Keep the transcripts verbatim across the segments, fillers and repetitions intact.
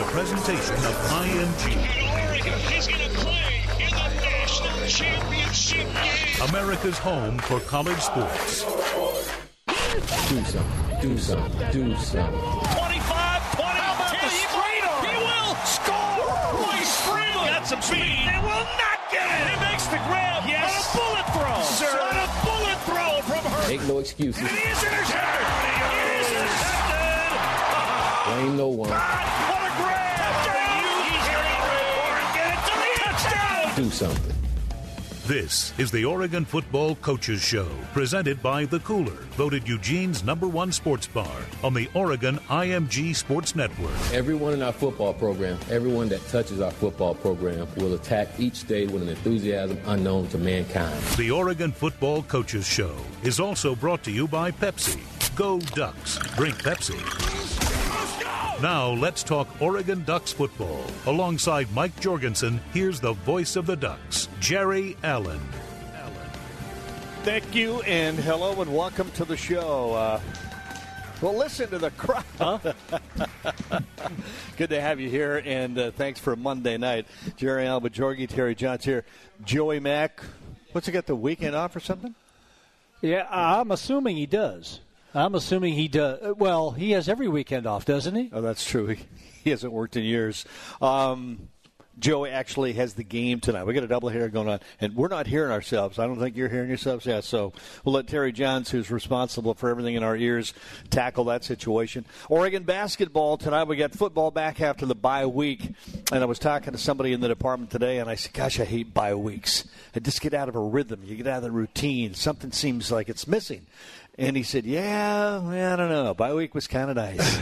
a presentation of I M G. And Oregon is going to play in the national championship game. America's home for college sports. Do something. Do something. Do something. twenty-five twenty. How about the straight arm? He will score. Royce Freeman got some speed. They will not get it. He makes the grab. Yes. On a bullet throw. Sir. On a bullet throw from her. Make no excuses. And he is intercepted. He is intercepted. Blame no one. What a grab. Touchdown. He's going to run and get it to the touchdown. Do something. This is the Oregon Football Coaches Show, presented by The Cooler, voted Eugene's number one sports bar on the Oregon I M G Sports Network. Everyone in our football program, everyone that touches our football program will attack each day with an enthusiasm unknown to mankind. The Oregon Football Coaches Show is also brought to you by Pepsi. Go Ducks. Drink Pepsi. Now let's talk Oregon Ducks football. Alongside Mike Jorgensen, here's the voice of the Ducks, Jerry Allen. Thank you, and hello, and welcome to the show. Uh, well, listen to the crowd. Huh? Good to have you here, and uh, thanks for Monday night. Jerry Allen with Jorgie, Terry Johns here. Joey Mack, what's he got, the weekend off or something? Yeah, I'm assuming he does. I'm assuming he does. Well, he has every weekend off, doesn't he? Oh, that's true. He, he hasn't worked in years. Um, Joey actually has the game tonight. We got a doubleheader going on, and we're not hearing ourselves. I don't think you're hearing yourselves. Yeah, so we'll let Terry Johns, who's responsible for everything in our ears, tackle that situation. Oregon basketball tonight. We got football back after the bye week, and I was talking to somebody in the department today, and I said, gosh, I hate bye weeks. I just get out of a rhythm. You get out of the routine. Something seems like it's missing. And he said, yeah, I don't know. Bye week was kind of nice.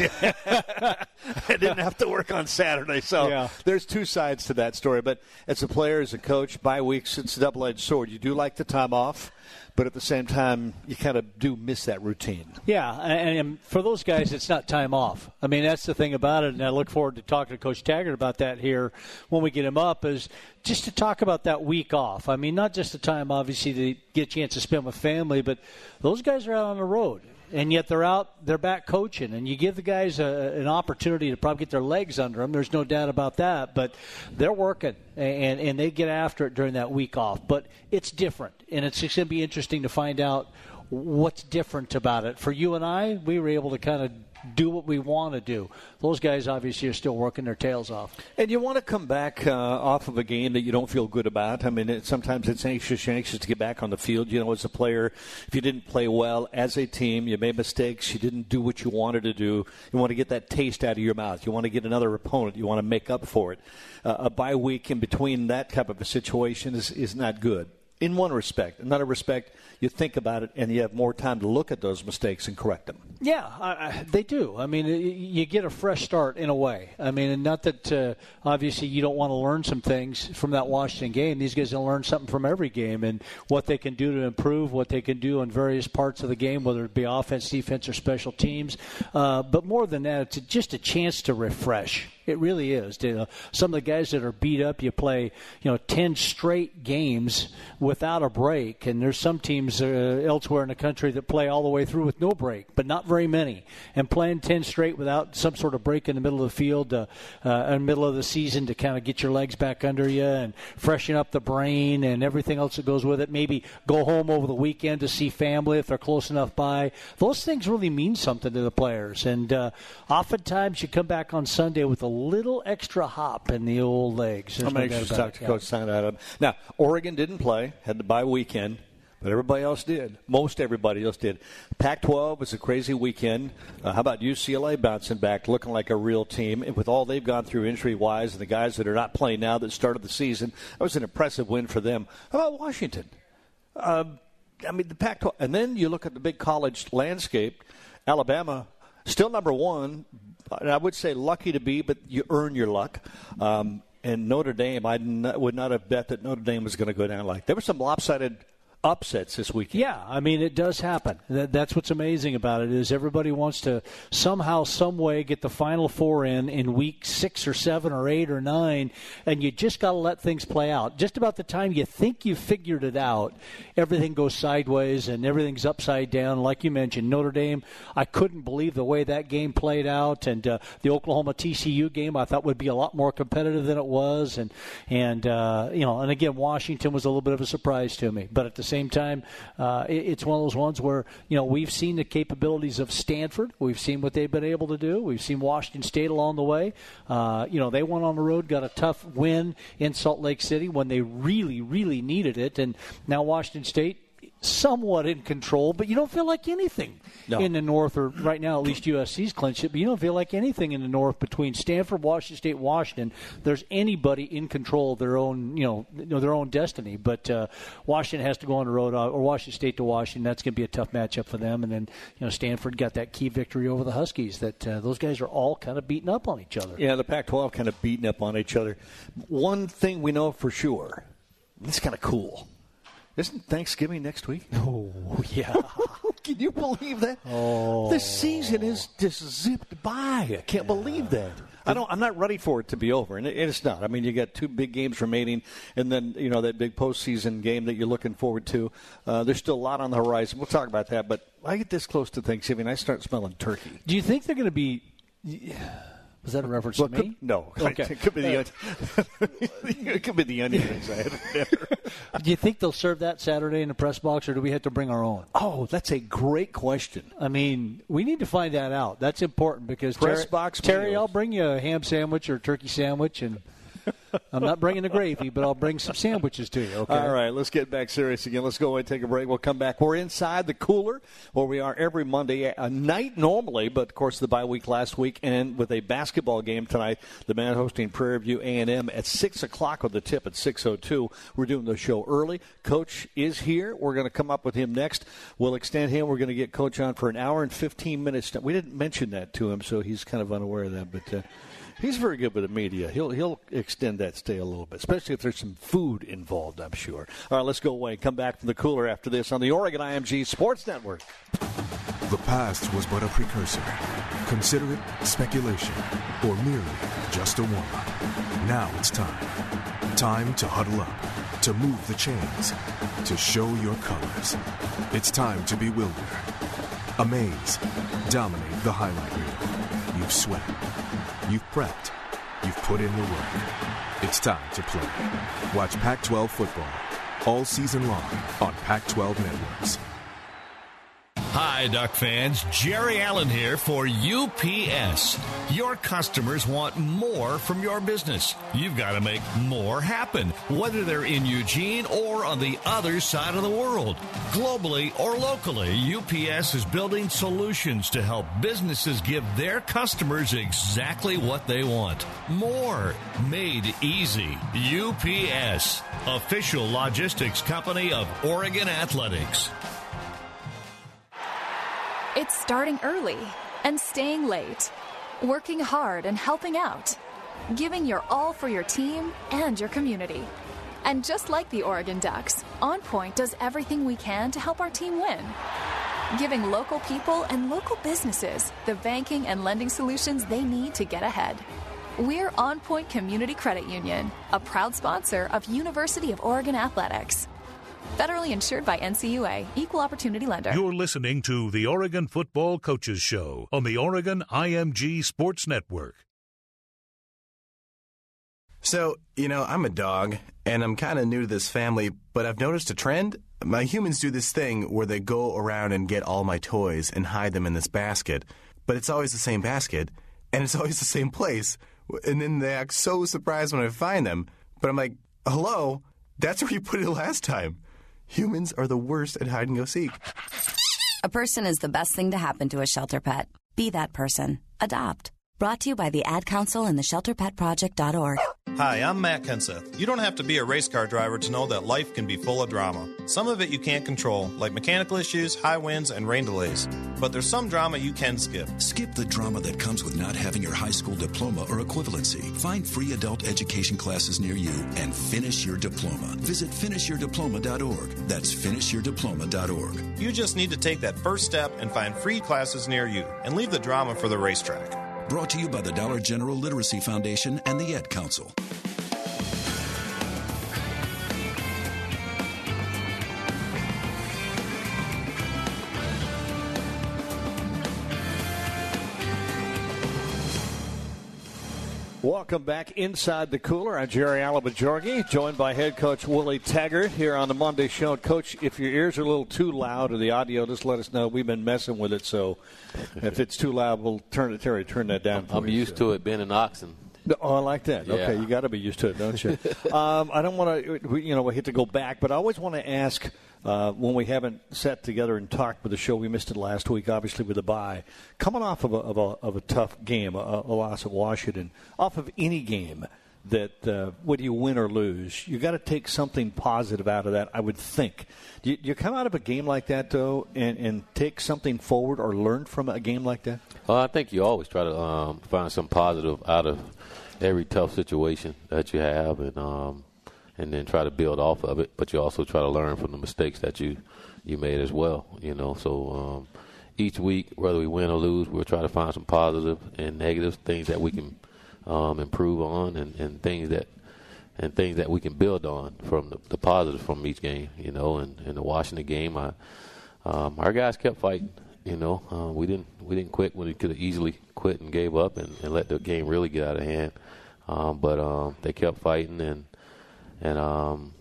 I didn't have to work on Saturday. So yeah. There's two sides to that story. But as a player, as a coach, bye weeks, it's a double-edged sword. You do like the time off, but at the same time, you kind of do miss that routine. Yeah, and for those guys, it's not time off. I mean, that's the thing about it, and I look forward to talking to Coach Taggart about that here when we get him up, is just to talk about that week off. I mean, not just the time, obviously, to get a chance to spend with family, but those guys are out on the road. And yet they're out, they're back coaching, and you give the guys a, an opportunity to probably get their legs under them. There's no doubt about that, but they're working, and, and they get after it during that week off. But it's different, and it's just going to be interesting to find out what's different about it. For you and I, we were able to kind of do what we want to do. Those guys obviously are still working their tails off. And you want to come back uh, off of a game that you don't feel good about. I mean, it, sometimes it's anxious, you're anxious to get back on the field. You know, as a player, if you didn't play well as a team, you made mistakes, you didn't do what you wanted to do, you want to get that taste out of your mouth. You want to get another opponent. You want to make up for it. Uh, a bye week in between that type of a situation is, is not good. In one respect. Another respect, you think about it and you have more time to look at those mistakes and correct them. Yeah, I, they do. I mean, you get a fresh start in a way. I mean, and not that uh, obviously you don't want to learn some things from that Washington game. These guys will learn something from every game and what they can do to improve, what they can do in various parts of the game, whether it be offense, defense, or special teams. Uh, but more than that, it's just a chance to refresh. It really is. You know, some of the guys that are beat up, you play, you know, ten straight games without a break, and there's some teams uh, elsewhere in the country that play all the way through with no break, but not very many. And playing ten straight without some sort of break in the middle of the field, uh, uh, in the middle of the season to kind of get your legs back under you and freshen up the brain and everything else that goes with it. Maybe go home over the weekend to see family if they're close enough by. Those things really mean something to the players. And uh, oftentimes you come back on Sunday with a little extra hop in the old legs. There's I'm no anxious to doubt talk to it. Coach Stein about it. Now, Oregon didn't play, had the bye weekend, but everybody else did. Most everybody else did. Pac twelve was a crazy weekend. Uh, how about U C L A bouncing back, looking like a real team? And with all they've gone through injury-wise and the guys that are not playing now that started the season, that was an impressive win for them. How about Washington? Uh, I mean, the Pac twelve. And then you look at the big college landscape. Alabama, still number one. And I would say lucky to be, but you earn your luck. Um, and Notre Dame, I n- would not have bet that Notre Dame was going to go down like that. There were some lopsided upsets this weekend. Yeah, I mean, it does happen. That, that's what's amazing about it is everybody wants to somehow, some way get the Final Four in in week six or seven or eight or nine, and you just got to let things play out. Just about the time you think you've figured it out, everything goes sideways and everything's upside down. Like you mentioned, Notre Dame, I couldn't believe the way that game played out, and uh, the Oklahoma T C U game I thought would be a lot more competitive than it was, and and uh, you know, and again, Washington was a little bit of a surprise to me, but at the same time, uh, it, it's one of those ones where, you know, we've seen the capabilities of Stanford. We've seen what they've been able to do. We've seen Washington State along the way. Uh, you know, they went on the road, got a tough win in Salt Lake City when they really, really needed it. And now Washington State, somewhat in control, but you don't feel like anything no. in the North, or right now at least U S C's clinched it, but you don't feel like anything in the North between Stanford, Washington State, Washington. There's anybody in control of their own, you know, their own destiny. But uh, Washington has to go on the road, uh, or Washington State to Washington. That's going to be a tough matchup for them. And then, you know, Stanford got that key victory over the Huskies. That uh, those guys are all kind of beating up on each other. Yeah, the Pac twelve kind of beating up on each other. One thing we know for sure, this is kind of cool. Isn't Thanksgiving next week? Oh, yeah. Can you believe that? Oh. The season is just zipped by. I can't yeah. believe that. I don't, I'm not ready for it to be over, and it, it's not. I mean, you got two big games remaining, and then, you know, that big postseason game that you're looking forward to. Uh, there's still a lot on the horizon. We'll talk about that, but I get this close to Thanksgiving, I start smelling turkey. Do you think they're going to be – was that a reference well, to could, me? No. Okay. It could be the, it could be the onion rings I had at dinner. Do you think they'll serve that Saturday in the press box, or do we have to bring our own? Oh, that's a great question. I mean, we need to find that out. That's important because press Terry, box Terry meals. I'll bring you a ham sandwich or a turkey sandwich, and I'm not bringing the gravy, but I'll bring some sandwiches to you, okay? All right, let's get back serious again. Let's go away and take a break. We'll come back. We're inside the cooler, where we are every Monday a night normally, but, of course, the bye week last week, and with a basketball game tonight, the man hosting Prairie View A and M at six o'clock with the tip at six oh two. We're doing the show early. Coach is here. We're going to come up with him next. We'll extend him. We're going to get Coach on for an hour and fifteen minutes. We didn't mention that to him, so he's kind of unaware of that, but uh, he's very good with the media. He'll he'll extend that stay a little bit, especially if there's some food involved, I'm sure. All right, let's go away. Come back from the cooler after this on the Oregon I M G Sports Network. The past was but a precursor. Consider it speculation or merely just a warm-up. Now it's time. Time to huddle up, to move the chains, to show your colors. It's time to bewilder, amaze, dominate the highlight reel. You've sweat. You've prepped. You've put in the work. It's time to play. Watch Pac twelve football all season long on Pac twelve Networks. Hi, Duck fans. Jerry Allen here for U P S. Your customers want more from your business. You've got to make more happen, whether they're in Eugene or on the other side of the world. Globally or locally, U P S is building solutions to help businesses give their customers exactly what they want. More made easy. U P S, official logistics company of Oregon Athletics. It's starting early and staying late, working hard and helping out, giving your all for your team and your community. And just like the Oregon Ducks, On Point does everything we can to help our team win, giving local people and local businesses the banking and lending solutions they need to get ahead. We're On Point Community Credit Union, a proud sponsor of University of Oregon Athletics. Federally insured by N C U A, Equal Opportunity Lender. You're listening to the Oregon Football Coaches Show on the Oregon I M G Sports Network. So, you know, I'm a dog, and I'm kind of new to this family, but I've noticed a trend. My humans do this thing where they go around and get all my toys and hide them in this basket, but it's always the same basket, and it's always the same place, and then they act so surprised when I find them. But I'm like, hello, that's where you put it last time. Humans are the worst at hide-and-go-seek. A person is the best thing to happen to a shelter pet. Be that person. Adopt. Brought to you by the Ad Council and the shelter pet project dot org. Hi, I'm Matt Kenseth. You don't have to be a race car driver to know that life can be full of drama. Some of it you can't control, like mechanical issues, high winds, and rain delays. But there's some drama you can skip. Skip the drama that comes with not having your high school diploma or equivalency. Find free adult education classes near you and finish your diploma. Visit finish your diploma dot org. That's finish your diploma dot org. You just need to take that first step and find free classes near you and leave the drama for the racetrack. Brought to you by the Dollar General Literacy Foundation and the Ed Council. Welcome back inside the cooler. I'm Jerry Alabajorgi, joined by head coach Willie Taggart here on the Monday show. Coach, if your ears are a little too loud or the audio, just let us know. We've been messing with it, so if it's too loud, we'll turn it. Terry, turn that down. I'm used to it being an oxen. Oh, I like that. Yeah. Okay, you got to be used to it, don't you? um, I don't want to, you know, we hate to go back, but I always want to ask uh, when we haven't sat together and talked with the show. We missed it last week, obviously with the bye. Coming off of a of a, of a tough game, a, a loss at Washington, off of any game that uh, whether you win or lose, you got to take something positive out of that. I would think. Do you, do you come out of a game like that though, and, and take something forward or learn from a game like that? Well, I think you always try to um, find some positive out of every tough situation that you have, and um, and then try to build off of it. But you also try to learn from the mistakes that you, you made as well. You know, so um, each week, whether we win or lose, we'll try to find some positive and negative things that we can um, improve on, and, and things that and things that we can build on from the, the positive from each game. You know, and in the Washington game, I, um, our guys kept fighting. You know, uh, we didn't we didn't quit when we could have easily quit and gave up and, and let the game really get out of hand. Um, but um, they kept fighting, and and um,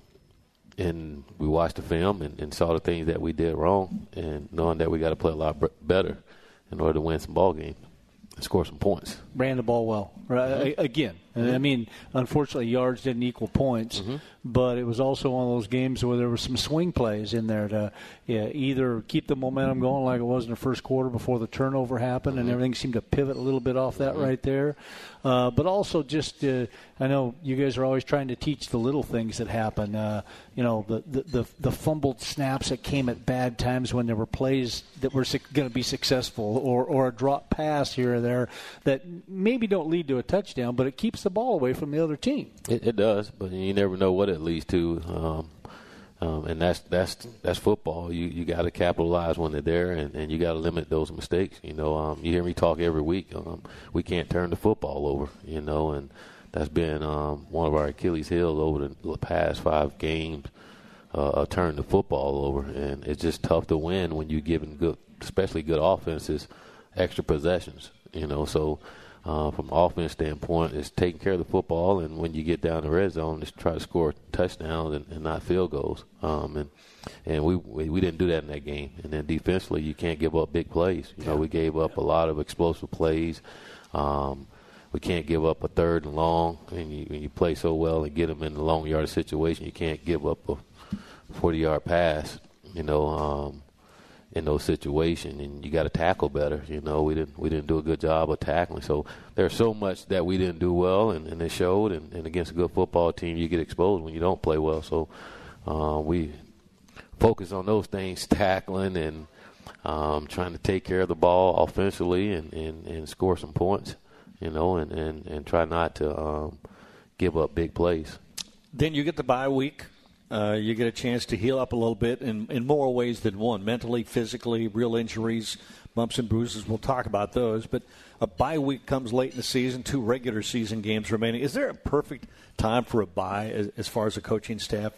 and we watched the film and, and saw the things that we did wrong, and knowing that we got to play a lot better in order to win some ball games and score some points. Ran the ball well, right? Mm-hmm. Again. Mm-hmm. I mean, unfortunately, yards didn't equal points, mm-hmm. but it was also one of those games where there were some swing plays in there to yeah, either keep the momentum going like it was in the first quarter before the turnover happened, mm-hmm. and everything seemed to pivot a little bit off that mm-hmm. right there. Uh, but also just, uh, I know you guys are always trying to teach the little things that happen. Uh, you know, the, the, the, the fumbled snaps that came at bad times when there were plays that were su- going to be successful, or, or a drop pass here or there that maybe don't lead to a touchdown, but it keeps the ball away from the other team. It, it does, but you never know what it leads to, um, um, and that's that's that's football. You you got to capitalize when they're there, and, and you got to limit those mistakes. You know, um, you hear me talk every week. Um, we can't turn the football over. You know, and that's been um, one of our Achilles' heels over the past five games. Uh, turn the football over, and it's just tough to win when you're giving good, especially good offenses, extra possessions. You know, so. Uh, from an offense standpoint, is taking care of the football, and when you get down the red zone, just try to score touchdowns and, and not field goals. Um, and and we, we we didn't do that in that game. And then defensively, you can't give up big plays. You know, we gave up a lot of explosive plays. Um, we can't give up a third and long. And you, when you play so well and get them in the long yard situation, you can't give up a forty-yard pass. You know. Um, in those situations, and you got to tackle better. You know, we didn't we didn't do a good job of tackling. So there's so much that we didn't do well, and, and it showed. And, and against a good football team, you get exposed when you don't play well. So uh, we focus on those things, tackling and um, trying to take care of the ball offensively and, and, and score some points, you know, and, and, and try not to um, give up big plays. Then you get the bye week. Uh, you get a chance to heal up a little bit in, in more ways than one, mentally, physically, real injuries, bumps and bruises. We'll talk about those. But a bye week comes late in the season, two regular season games remaining. Is there a perfect time for a bye as, as far as the coaching staff?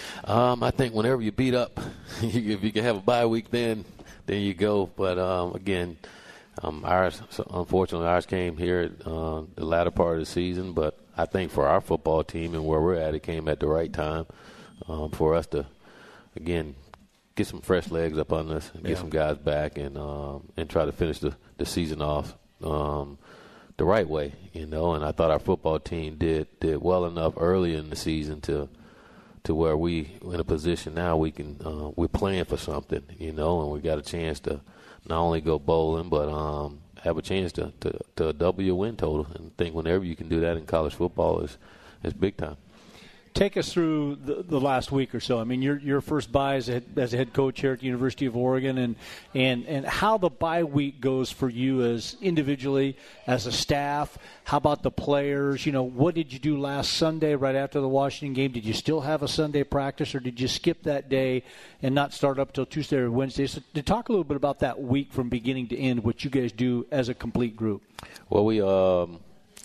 Um, I think whenever you beat up, if you can have a bye week, then then you go. But, um, again, um, ours, so unfortunately, ours came here uh, the latter part of the season. But I think for our football team and where we're at, it came at the right time. Um, for us to, again, get some fresh legs up on us, and get yeah. some guys back, and um, and try to finish the, the season off um, the right way, you know. And I thought our football team did did well enough early in the season to to where we in a position now we can uh, we're playing for something, you know, and we got a chance to not only go bowling but um, have a chance to, to to double your win total. And I think whenever you can do that in college football is it's big time. Take us through the, the last week or so. I mean, your your first bye as a, as a head coach here at the University of Oregon, and, and and how the bye week goes for you as individually, as a staff. How about the players? You know, what did you do last Sunday right after the Washington game? Did you still have a Sunday practice, or did you skip that day and not start up till Tuesday or Wednesday? So to talk a little bit about that week from beginning to end, what you guys do as a complete group. Well, we um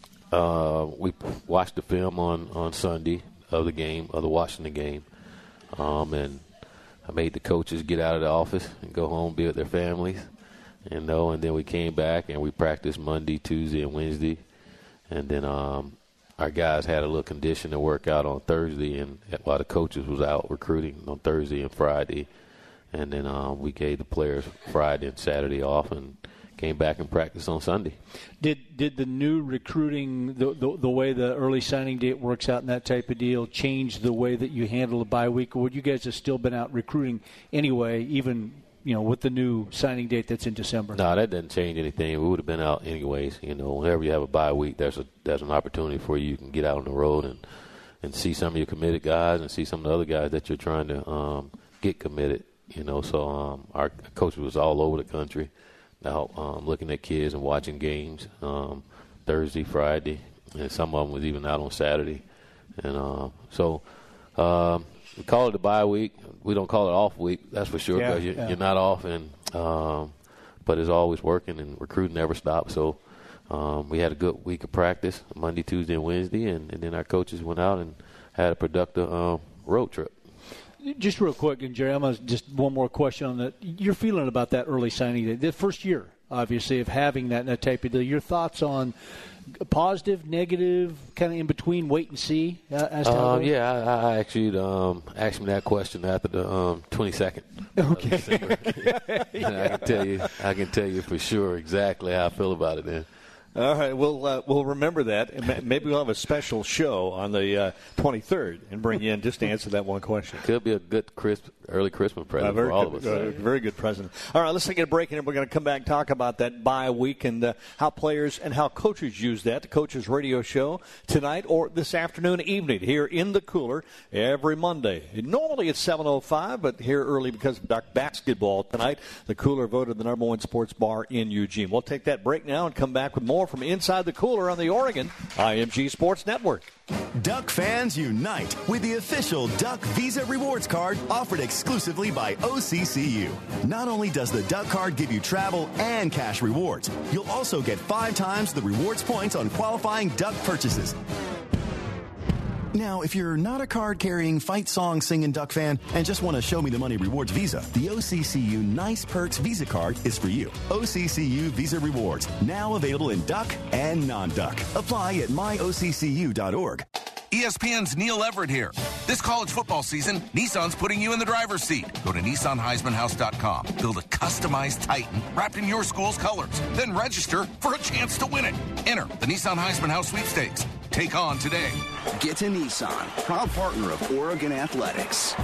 uh we watched the film on, on Sunday of the game, of the Washington game, um, and I made the coaches get out of the office and go home, be with their families, you know, and then we came back and we practiced Monday, Tuesday, and Wednesday, and then um, our guys had a little conditioning workout on Thursday, and while the coaches was out recruiting on Thursday and Friday, and then um, we gave the players Friday and Saturday off and came back and practiced on Sunday. Did did the new recruiting, the, the the way the early signing date works out and that type of deal, change the way that you handle the bye week? Or would you guys have still been out recruiting anyway, even, you know, with the new signing date that's in December? No, that doesn't change anything. We would have been out anyways. You know, whenever you have a bye week, there's a there's an opportunity for you. You can get out on the road and, and see some of your committed guys and see some of the other guys that you're trying to um, get committed. You know, so um, our coach was all over the country, out um, looking at kids and watching games um, Thursday, Friday, and some of them was even out on Saturday. And uh, so um, we call it a bye week. We don't call it off week, that's for sure, because yeah, you're, yeah. you're not off. And um, but it's always working, and recruiting never stops. So um, we had a good week of practice, Monday, Tuesday, and Wednesday, and, and then our coaches went out and had a productive um, road trip. Just real quick, and Jerry, I'm gonna just one more question on that. Your feeling about that early signing day, the first year, obviously, of having that, that type of deal. Your thoughts on positive, negative, kind of in between, wait and see? Uh, as to um, yeah, I, I actually um, asked me that question after the um, twenty-second. Okay. Of December. yeah. I can tell you, I can tell you for sure exactly how I feel about it then. All right, we'll uh, we'll remember that. Maybe we'll have a special show on the uh, twenty-third and bring you in just to answer that one question. Could be a good crisp, early Christmas present uh, for all good, of us. Uh, very good present. All right, let's take a break, and we're going to come back and talk about that bye week and uh, how players and how coaches use that. The Coaches Radio Show tonight or this afternoon, evening here in the Cooler every Monday. Normally it's seven oh five, but here early because of Duck basketball tonight. The Cooler voted the number one sports bar in Eugene. We'll take that break now and come back with more from inside the Cooler on the Oregon I M G Sports Network. Duck fans unite with the official Duck Visa Rewards Card offered exclusively by O C C U. Not only does the Duck Card give you travel and cash rewards, you'll also get five times the rewards points on qualifying Duck purchases. Now, if you're not a card-carrying, fight-song-singing Duck fan and just want to show me the money rewards Visa, the O C C U Nice Perks Visa Card is for you. O C C U Visa Rewards, now available in Duck and non-Duck. Apply at my O C C U dot org. E S P N's Neil Everett here. This college football season, Nissan's putting you in the driver's seat. Go to Nissan Heisman House dot com. Build a customized Titan wrapped in your school's colors. Then register for a chance to win it. Enter the Nissan Heisman House Sweepstakes. Take on today. Get to Nissan, proud partner of Oregon Athletics.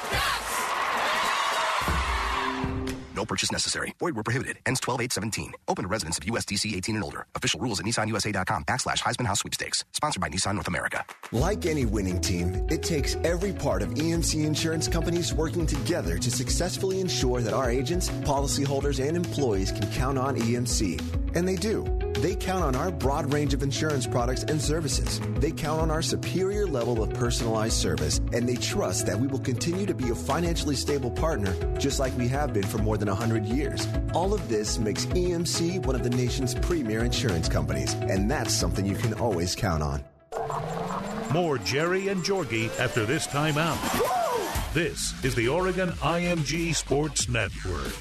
No purchase necessary. Void where prohibited. Ends twelve eight seventeen. Open to residents of U S D C eighteen and older. Official rules at Nissan U S A dot com backslash Heisman House Sweepstakes. Sponsored by Nissan North America. Like any winning team, it takes every part of E M C insurance companies working together to successfully ensure that our agents, policyholders, and employees can count on E M C. And they do. They count on our broad range of insurance products and services. They count on our superior level of personalized service, and they trust that we will continue to be a financially stable partner, just like we have been for more than one hundred years. All of this makes E M C one of the nation's premier insurance companies, and that's something you can always count on. More Jerry and Jorgie after this timeout. This is the Oregon I M G Sports Network.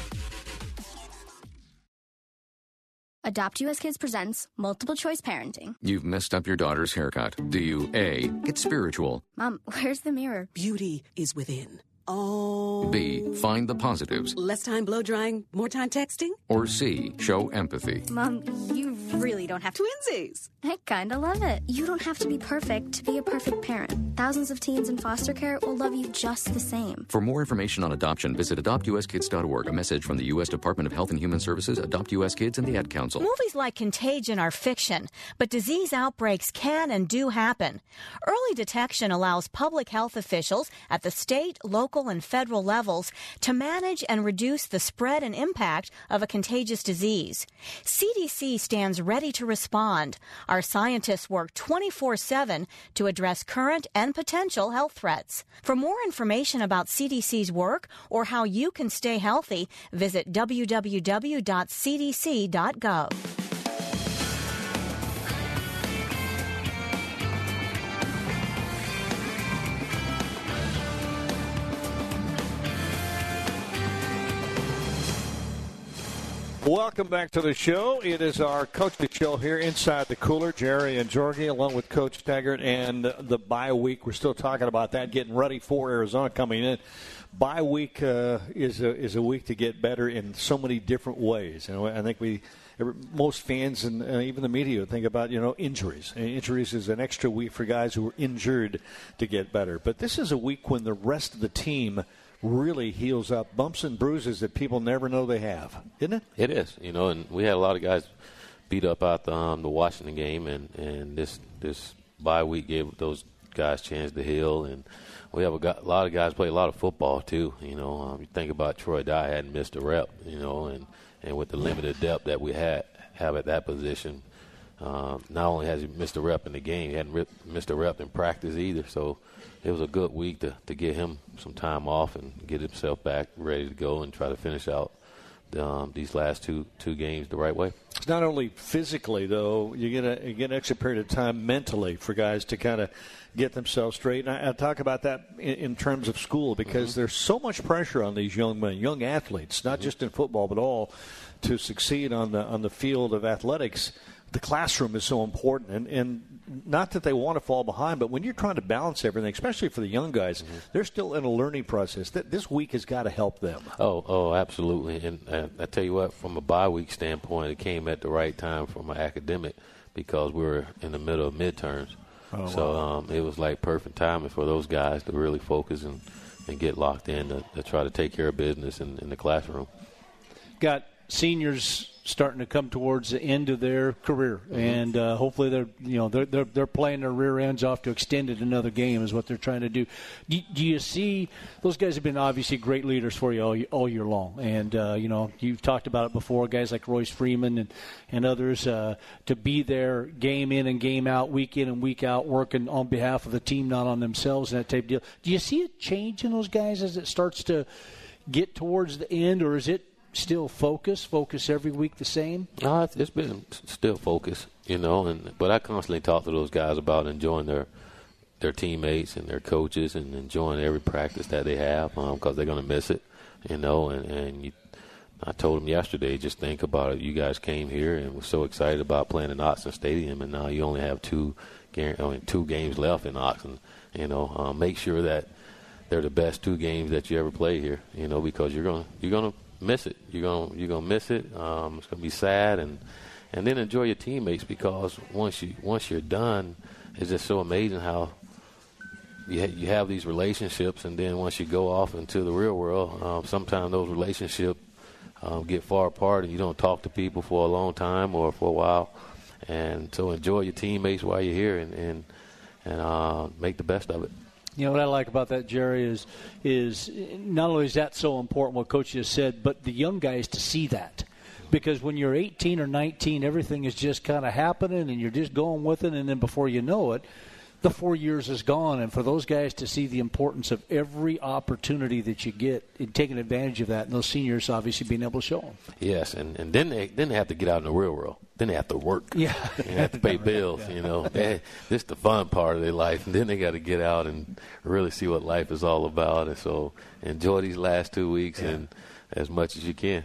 Adopt U S Kids presents Multiple Choice Parenting. You've messed up your daughter's haircut. Do you A, get spiritual? Mom, where's the mirror? Beauty is within. Oh. B, find the positives. Less time blow drying, more time texting? Or C, show empathy. Mom, you really don't have twinsies. I kinda love it. You don't have to be perfect to be a perfect parent. Thousands of teens in foster care will love you just the same. For more information on adoption, visit adopt u s kids dot org. A message from the U S Department of Health and Human Services, Adopt U S Kids, and the Ad Council. Movies like Contagion are fiction, but disease outbreaks can and do happen. Early detection allows public health officials at the state, local, and federal levels to manage and reduce the spread and impact of a contagious disease. C D C stands ready to respond. Our scientists work twenty-four seven to address current and potential health threats. For more information about C D C's work or how you can stay healthy, visit w w w dot c d c dot gov. Welcome back to the show. It is our Coach's Show here inside the cooler. Jerry and Jorgie, along with Coach Taggart, and the bye week. We're still talking about that, getting ready for Arizona coming in. Bye week uh, is a, is a week to get better in so many different ways. You know, I think we, most fans and uh, even the media think about, you know, injuries. And injuries is an extra week for guys who are injured to get better. But this is a week when the rest of the team really heals up bumps and bruises that people never know they have, isn't it? It is, you know, and we had a lot of guys beat up out the um, the Washington game, and, and this this bye week gave those guys a chance to heal, and we have a, got, a lot of guys play a lot of football too. You know, um, you think about Troy Dye hadn't missed a rep, you know, and, and with the limited depth that we had have at that position, um, not only has he missed a rep in the game, he hadn't rip, missed a rep in practice either. So it was a good week to, to get him some time off and get himself back ready to go and try to finish out the, um, these last two two games the right way. It's not only physically, though. You get, a, you get an extra period of time mentally for guys to kind of get themselves straight. And I, I talk about that in, in terms of school because mm-hmm. there's so much pressure on these young men, young athletes, not mm-hmm. just in football but all, to succeed on the on the field of athletics. The classroom is so important, and, and not that they want to fall behind, but when you're trying to balance everything, especially for the young guys, mm-hmm. they're still in a learning process. That this week has got to help them. Oh, oh, absolutely. And uh, I tell you what, from a bye week standpoint, it came at the right time from an academic because we were in the middle of midterms. Oh, so wow. um, it was like perfect timing for those guys to really focus and, and get locked in to, to try to take care of business in, in the classroom. Got seniors starting to come towards the end of their career, mm-hmm. and uh, hopefully they're you know they're, they're they're playing their rear ends off to extend it another game is what they're trying to do. Do, do you see those guys have been obviously great leaders for you all, all year long, and uh, you know you've talked about it before. Guys like Royce Freeman and and others uh, to be there game in and game out, week in and week out, working on behalf of the team, not on themselves, and that type of deal. Do you see a change in those guys as it starts to get towards the end, or is it still focus, focus every week the same? No, it's been still focus, you know. And but I constantly talk to those guys about enjoying their their teammates and their coaches and enjoying every practice that they have because um, they're going to miss it, you know. And, and you, I told them yesterday, just think about it. You guys came here and were so excited about playing in Autzen Stadium, and now you only have two, I mean, two games left in Autzen. You know, um, make sure that they're the best two games that you ever play here, you know, because you're going you're going to miss it. You're gonna you're gonna miss it. Um, it's gonna be sad, and and then enjoy your teammates because once you once you're done, it's just so amazing how you ha- you have these relationships, and then once you go off into the real world, um, sometimes those relationships um, get far apart, and you don't talk to people for a long time or for a while. And so enjoy your teammates while you're here, and and and uh, make the best of it. You know, what I like about that, Jerry, is is not only is that so important, what Coach just said, but the young guys to see that. Because when you're eighteen or nineteen, everything is just kind of happening, and you're just going with it, and then before you know it, the four years is gone. And for those guys to see the importance of every opportunity that you get and taking advantage of that, and those seniors obviously being able to show them. Yes, and, and then they then they have to get out in the real world. Then they have to work. Yeah. They have to pay bills, you know. They, this is the fun part of their life. And then they got to get out and really see what life is all about. And so enjoy these last two weeks yeah. and as much as you can.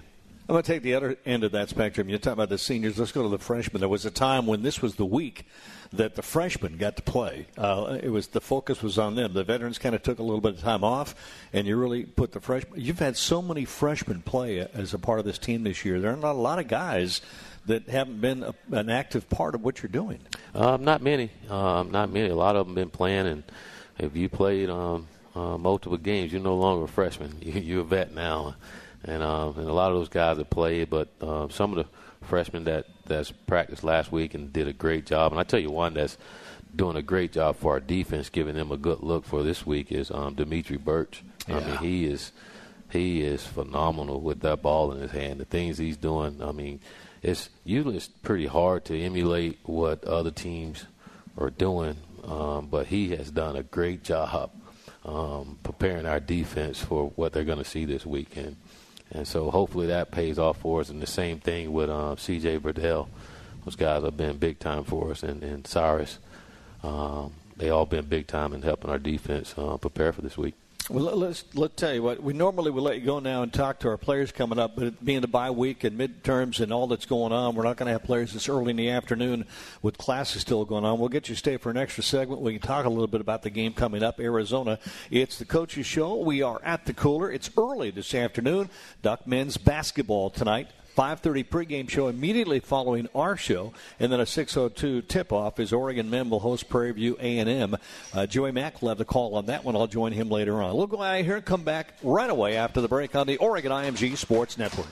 I'm going to take the other end of that spectrum. You're talking about the seniors. Let's go to the freshmen. There was a time when this was the week that the freshmen got to play. Uh, it was the focus was on them. The veterans kind of took a little bit of time off, and you really put the freshmen. You've had so many freshmen play as a part of this team this year. There are not a lot of guys that haven't been a, an active part of what you're doing. Um, not many. Um, not many. A lot of them been playing, and if you played um, uh, multiple games, you're no longer a freshman. You, you're a vet now. And, um, and a lot of those guys have played, but uh, some of the freshmen that that's practiced last week and did a great job. And I tell you one that's doing a great job for our defense, giving them a good look for this week is um, Dimitri Birch. Yeah. I mean, he is he is phenomenal with that ball in his hand. The things he's doing, I mean, it's usually it's pretty hard to emulate what other teams are doing, um, but he has done a great job um, preparing our defense for what they're going to see this weekend. And so hopefully that pays off for us. And the same thing with um, C J Verdell. Those guys have been big time for us. And, and Cyrus, um, they all been big time in helping our defense uh, prepare for this week. Well, let's let's tell you what. We normally will let you go now and talk to our players coming up, but it being the bye week and midterms and all that's going on, we're not going to have players this early in the afternoon with classes still going on. We'll get you to stay for an extra segment. We can talk a little bit about the game coming up, Arizona. It's the Coaches Show. We are at the Cooler. It's early this afternoon. Duck men's basketball tonight. five thirty pregame show immediately following our show, and then a six oh two tip-off is Oregon men will host Prairie View A and M. Uh, Joey Mack will have the call on that one. I'll join him later on. We'll go out here and come back right away after the break on the Oregon I M G Sports Network.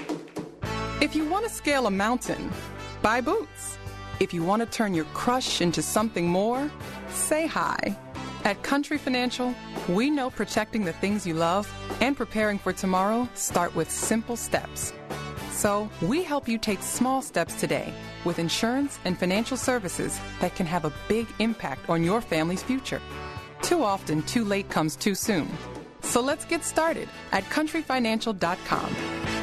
If you want to scale a mountain, buy boots. If you want to turn your crush into something more, say hi. At Country Financial, we know protecting the things you love and preparing for tomorrow start with simple steps. So we help you take small steps today with insurance and financial services that can have a big impact on your family's future. Too often, too late comes too soon. So let's get started at country financial dot com.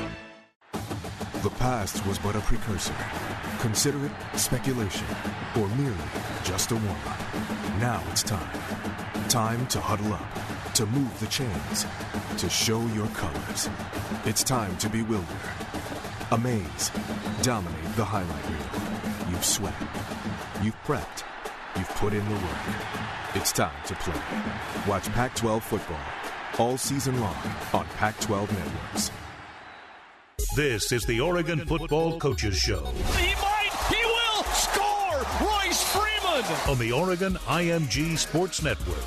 The past was but a precursor. Consider it speculation or merely just a warm-up. Now it's time. Time to huddle up, to move the chains, to show your colors. It's time to bewilder. Amaze. Dominate the highlight reel. You've sweat. You've prepped. You've put in the work. It's time to play. Watch Pac twelve football all season long on Pac twelve networks. This is the Oregon Football Coaches Show. He might, he will score! Royce Freeman! On the Oregon I M G Sports Network.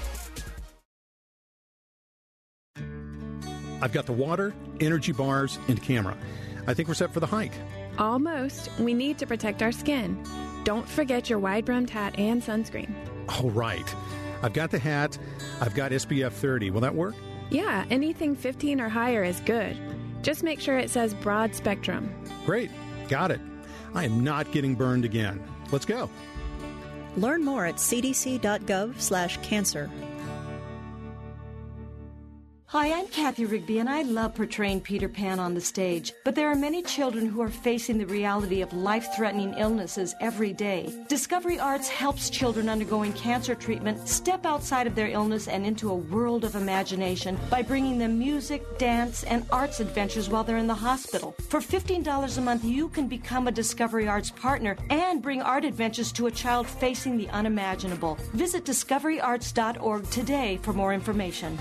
I've got the water, energy bars, and camera. I think we're set for the hike. Almost. We need to protect our skin. Don't forget your wide-brimmed hat and sunscreen. All right. I've got the hat. I've got S P F thirty. Will that work? Yeah, anything fifteen or higher is good. Just make sure it says broad spectrum. Great. Got it. I am not getting burned again. Let's go. Learn more at c d c dot gov slash cancer. Hi, I'm Kathy Rigby, and I love portraying Peter Pan on the stage. But there are many children who are facing the reality of life-threatening illnesses every day. Discovery Arts helps children undergoing cancer treatment step outside of their illness and into a world of imagination by bringing them music, dance, and arts adventures while they're in the hospital. For fifteen dollars a month, you can become a Discovery Arts partner and bring art adventures to a child facing the unimaginable. Visit discovery arts dot org today for more information.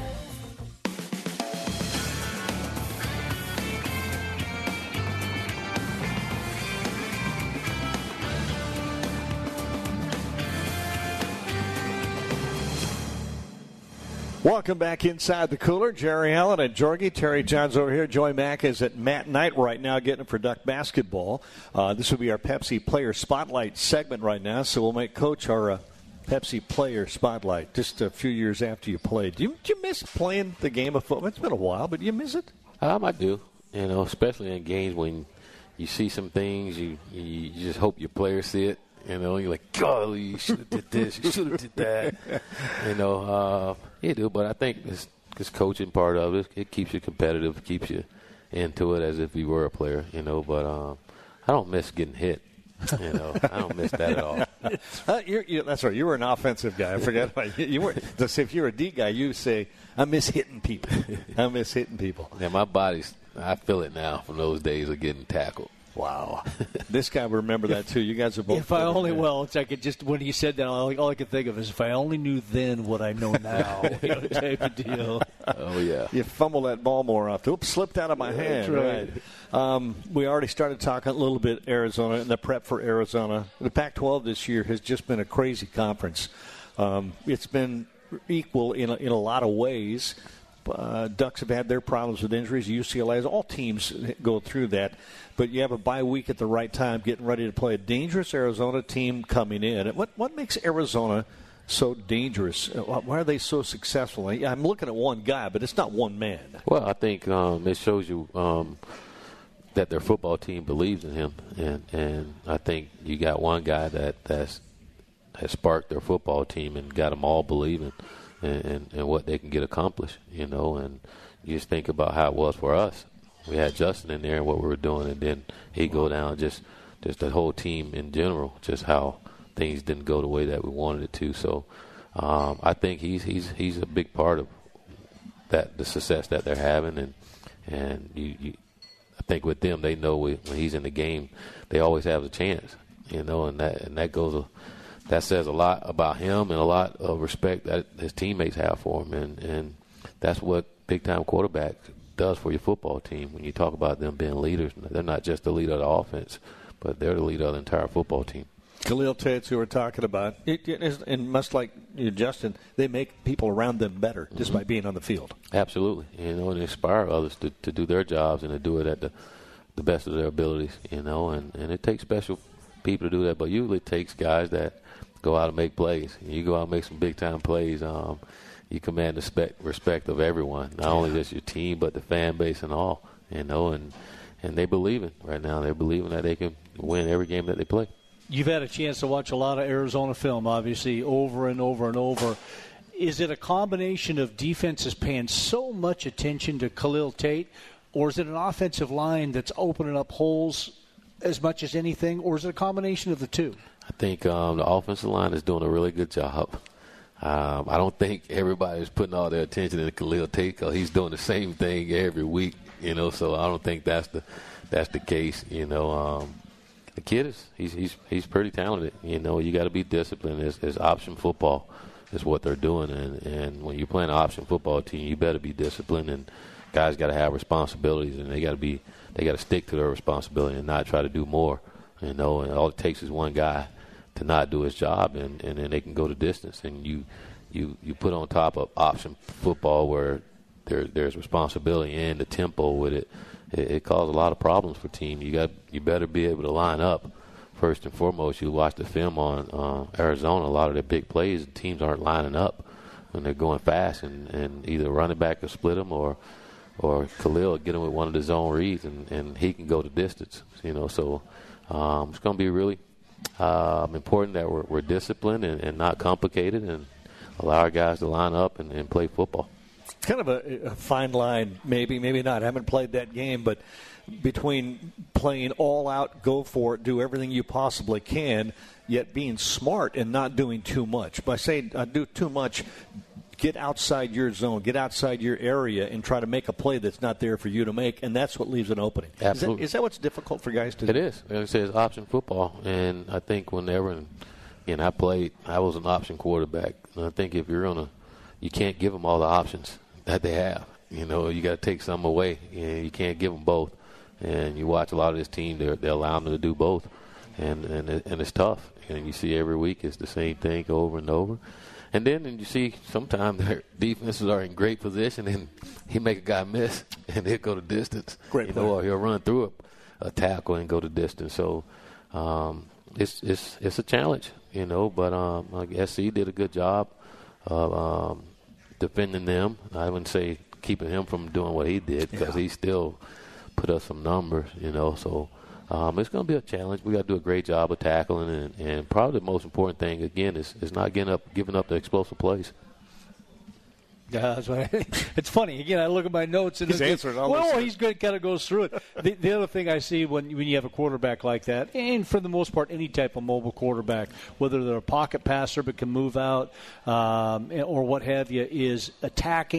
Welcome back inside the Cooler. Jerry Allen and Jorgie. Terry Johns over here. Joey Mack is at Matt Knight right now getting it for Duck basketball. Uh, this will be our Pepsi Player Spotlight segment right now, so we'll make Coach our uh, Pepsi Player Spotlight just a few years after you played. Do you, do you miss playing the game of football? It's been a while, but do you miss it? Um, I do, you know, especially in games when you see some things, you, you just hope your players see it. You know, you're like, golly, you should have did this, you should have did that. You know, uh, you do, but I think this, this coaching part of it, it keeps you competitive, keeps you into it as if you were a player, you know. But um, I don't miss getting hit. You know, I don't miss that at all. Uh, you're, you're, that's right. You were an offensive guy. I forgot about you. You were. If you're a D guy, you say, I miss hitting people. I miss hitting people. Yeah, my body's I feel it now from those days of getting tackled. Wow. This guy will remember that, too. You guys are both. If I only, well, it's like it just, when he said that, all, all I could think of is if I only knew then what I know now. You know, type of deal. Oh, yeah. You fumble that ball more often. Oops, slipped out of my Yeah, hand. right. right. Um, we already started talking a little bit Arizona and the prep for Arizona. The Pac twelve this year has just been a crazy conference. Um, it's been equal in a, in a lot of ways. Uh, Ducks have had their problems with injuries. U C L A has. All teams go through that. But you have a bye week at the right time, getting ready to play a dangerous Arizona team coming in. What what makes Arizona so dangerous? Why are they so successful? I'm looking at one guy, but it's not one man. Well, I think um, it shows you um, that their football team believes in him, and and I think you got one guy that that's, has sparked their football team and got them all believing in, in, in what they can get accomplished. You know, and you just think about how it was for us. We had Justin in there and what we were doing, and then he go down, just just the whole team in general, just how things didn't go the way that we wanted it to. So um, I think he's he's he's a big part of that, the success that they're having, and and you, you I think with them, they know we, when he's in the game, they always have a chance, you know, and that and that goes a, that says a lot about him and a lot of respect that his teammates have for him, and and that's what big time quarterback does for your football team. When you talk about them being leaders, they're not just the leader of the offense, but they're the leader of the entire football team. Khalil Tate, who we're talking about, it, it is, and much like you, Justin, they make people around them better just mm-hmm. by being on the field. Absolutely, you know, and inspire others to, to do their jobs and to do it at the the best of their abilities, you know, and, and it takes special people to do that, but usually it takes guys that go out and make plays. You go out and make some big-time plays, um, you command the respect, respect of everyone, not only just your team, but the fan base and all, you know, and, and they believe it right now. They're believing that they can win every game that they play. You've had a chance to watch a lot of Arizona film, obviously, over and over and over. Is it a combination of defenses paying so much attention to Khalil Tate, or is it an offensive line that's opening up holes as much as anything, or is it a combination of the two? I think um, the offensive line is doing a really good job. Um, I don't think everybody's putting all their attention into Khalil Tate because he's doing the same thing every week, you know. So I don't think that's the that's the case, you know. Um, the kid is he's he's he's pretty talented, you know. You got to be disciplined. It's, it's option football is what they're doing, and and when you're playing an option football team, you better be disciplined, and guys got to have responsibilities, and they got to be they got to stick to their responsibility and not try to do more, you know. And all it takes is one guy to not do his job, and, and then they can go the distance. And you, you, you put on top of option football where there there's responsibility and the tempo with it. It, it causes a lot of problems for team. You got you better be able to line up first and foremost. You watch the film on uh, Arizona. A lot of their big plays, teams aren't lining up when they're going fast, and, and either running back will split them or or Khalil get him with one of the zone reads, and, and he can go the distance. You know, so um, it's going to be really. Um, important that we're, we're disciplined and, and not complicated, and allow our guys to line up and, and play football. Kind of a, a fine line, maybe, maybe not. I haven't played that game, but between playing all out, go for it, do everything you possibly can, yet being smart and not doing too much. By saying uh, do too much, get outside your zone, get outside your area, and try to make a play that's not there for you to make, and that's what leaves an opening. Absolutely. Is that, is that what's difficult for guys to do? It is. Like I said, it's option football, and I think whenever, again, I played, I was an option quarterback, and I think if you're on a, you can't give them all the options that they have. You know, you got to take some away, and you can't give them both. And you watch a lot of this team, they're, they're allowing them to do both, and, and, it, and it's tough. And you see every week it's the same thing over and over. And then and you see sometimes their defenses are in great position, and he make a guy miss, and he'll go the distance. Great you play. know, or he'll run through a, a tackle and go the distance. So um, it's it's it's a challenge, you know. But um, like S C did a good job of um, defending them. I wouldn't say keeping him from doing what he did because yeah. he still put up some numbers, you know. So. Um, it's going to be a challenge. We got to do a great job of tackling, and, and probably the most important thing again is, is not getting up, giving up the explosive plays. Yeah, that's right. It's funny. Again, I look at my notes and he's answering all well, this. he's good. Kind of goes through it. the, the other thing I see when when you have a quarterback like that, and for the most part, any type of mobile quarterback, whether they're a pocket passer but can move out, um, or what have you, is attacking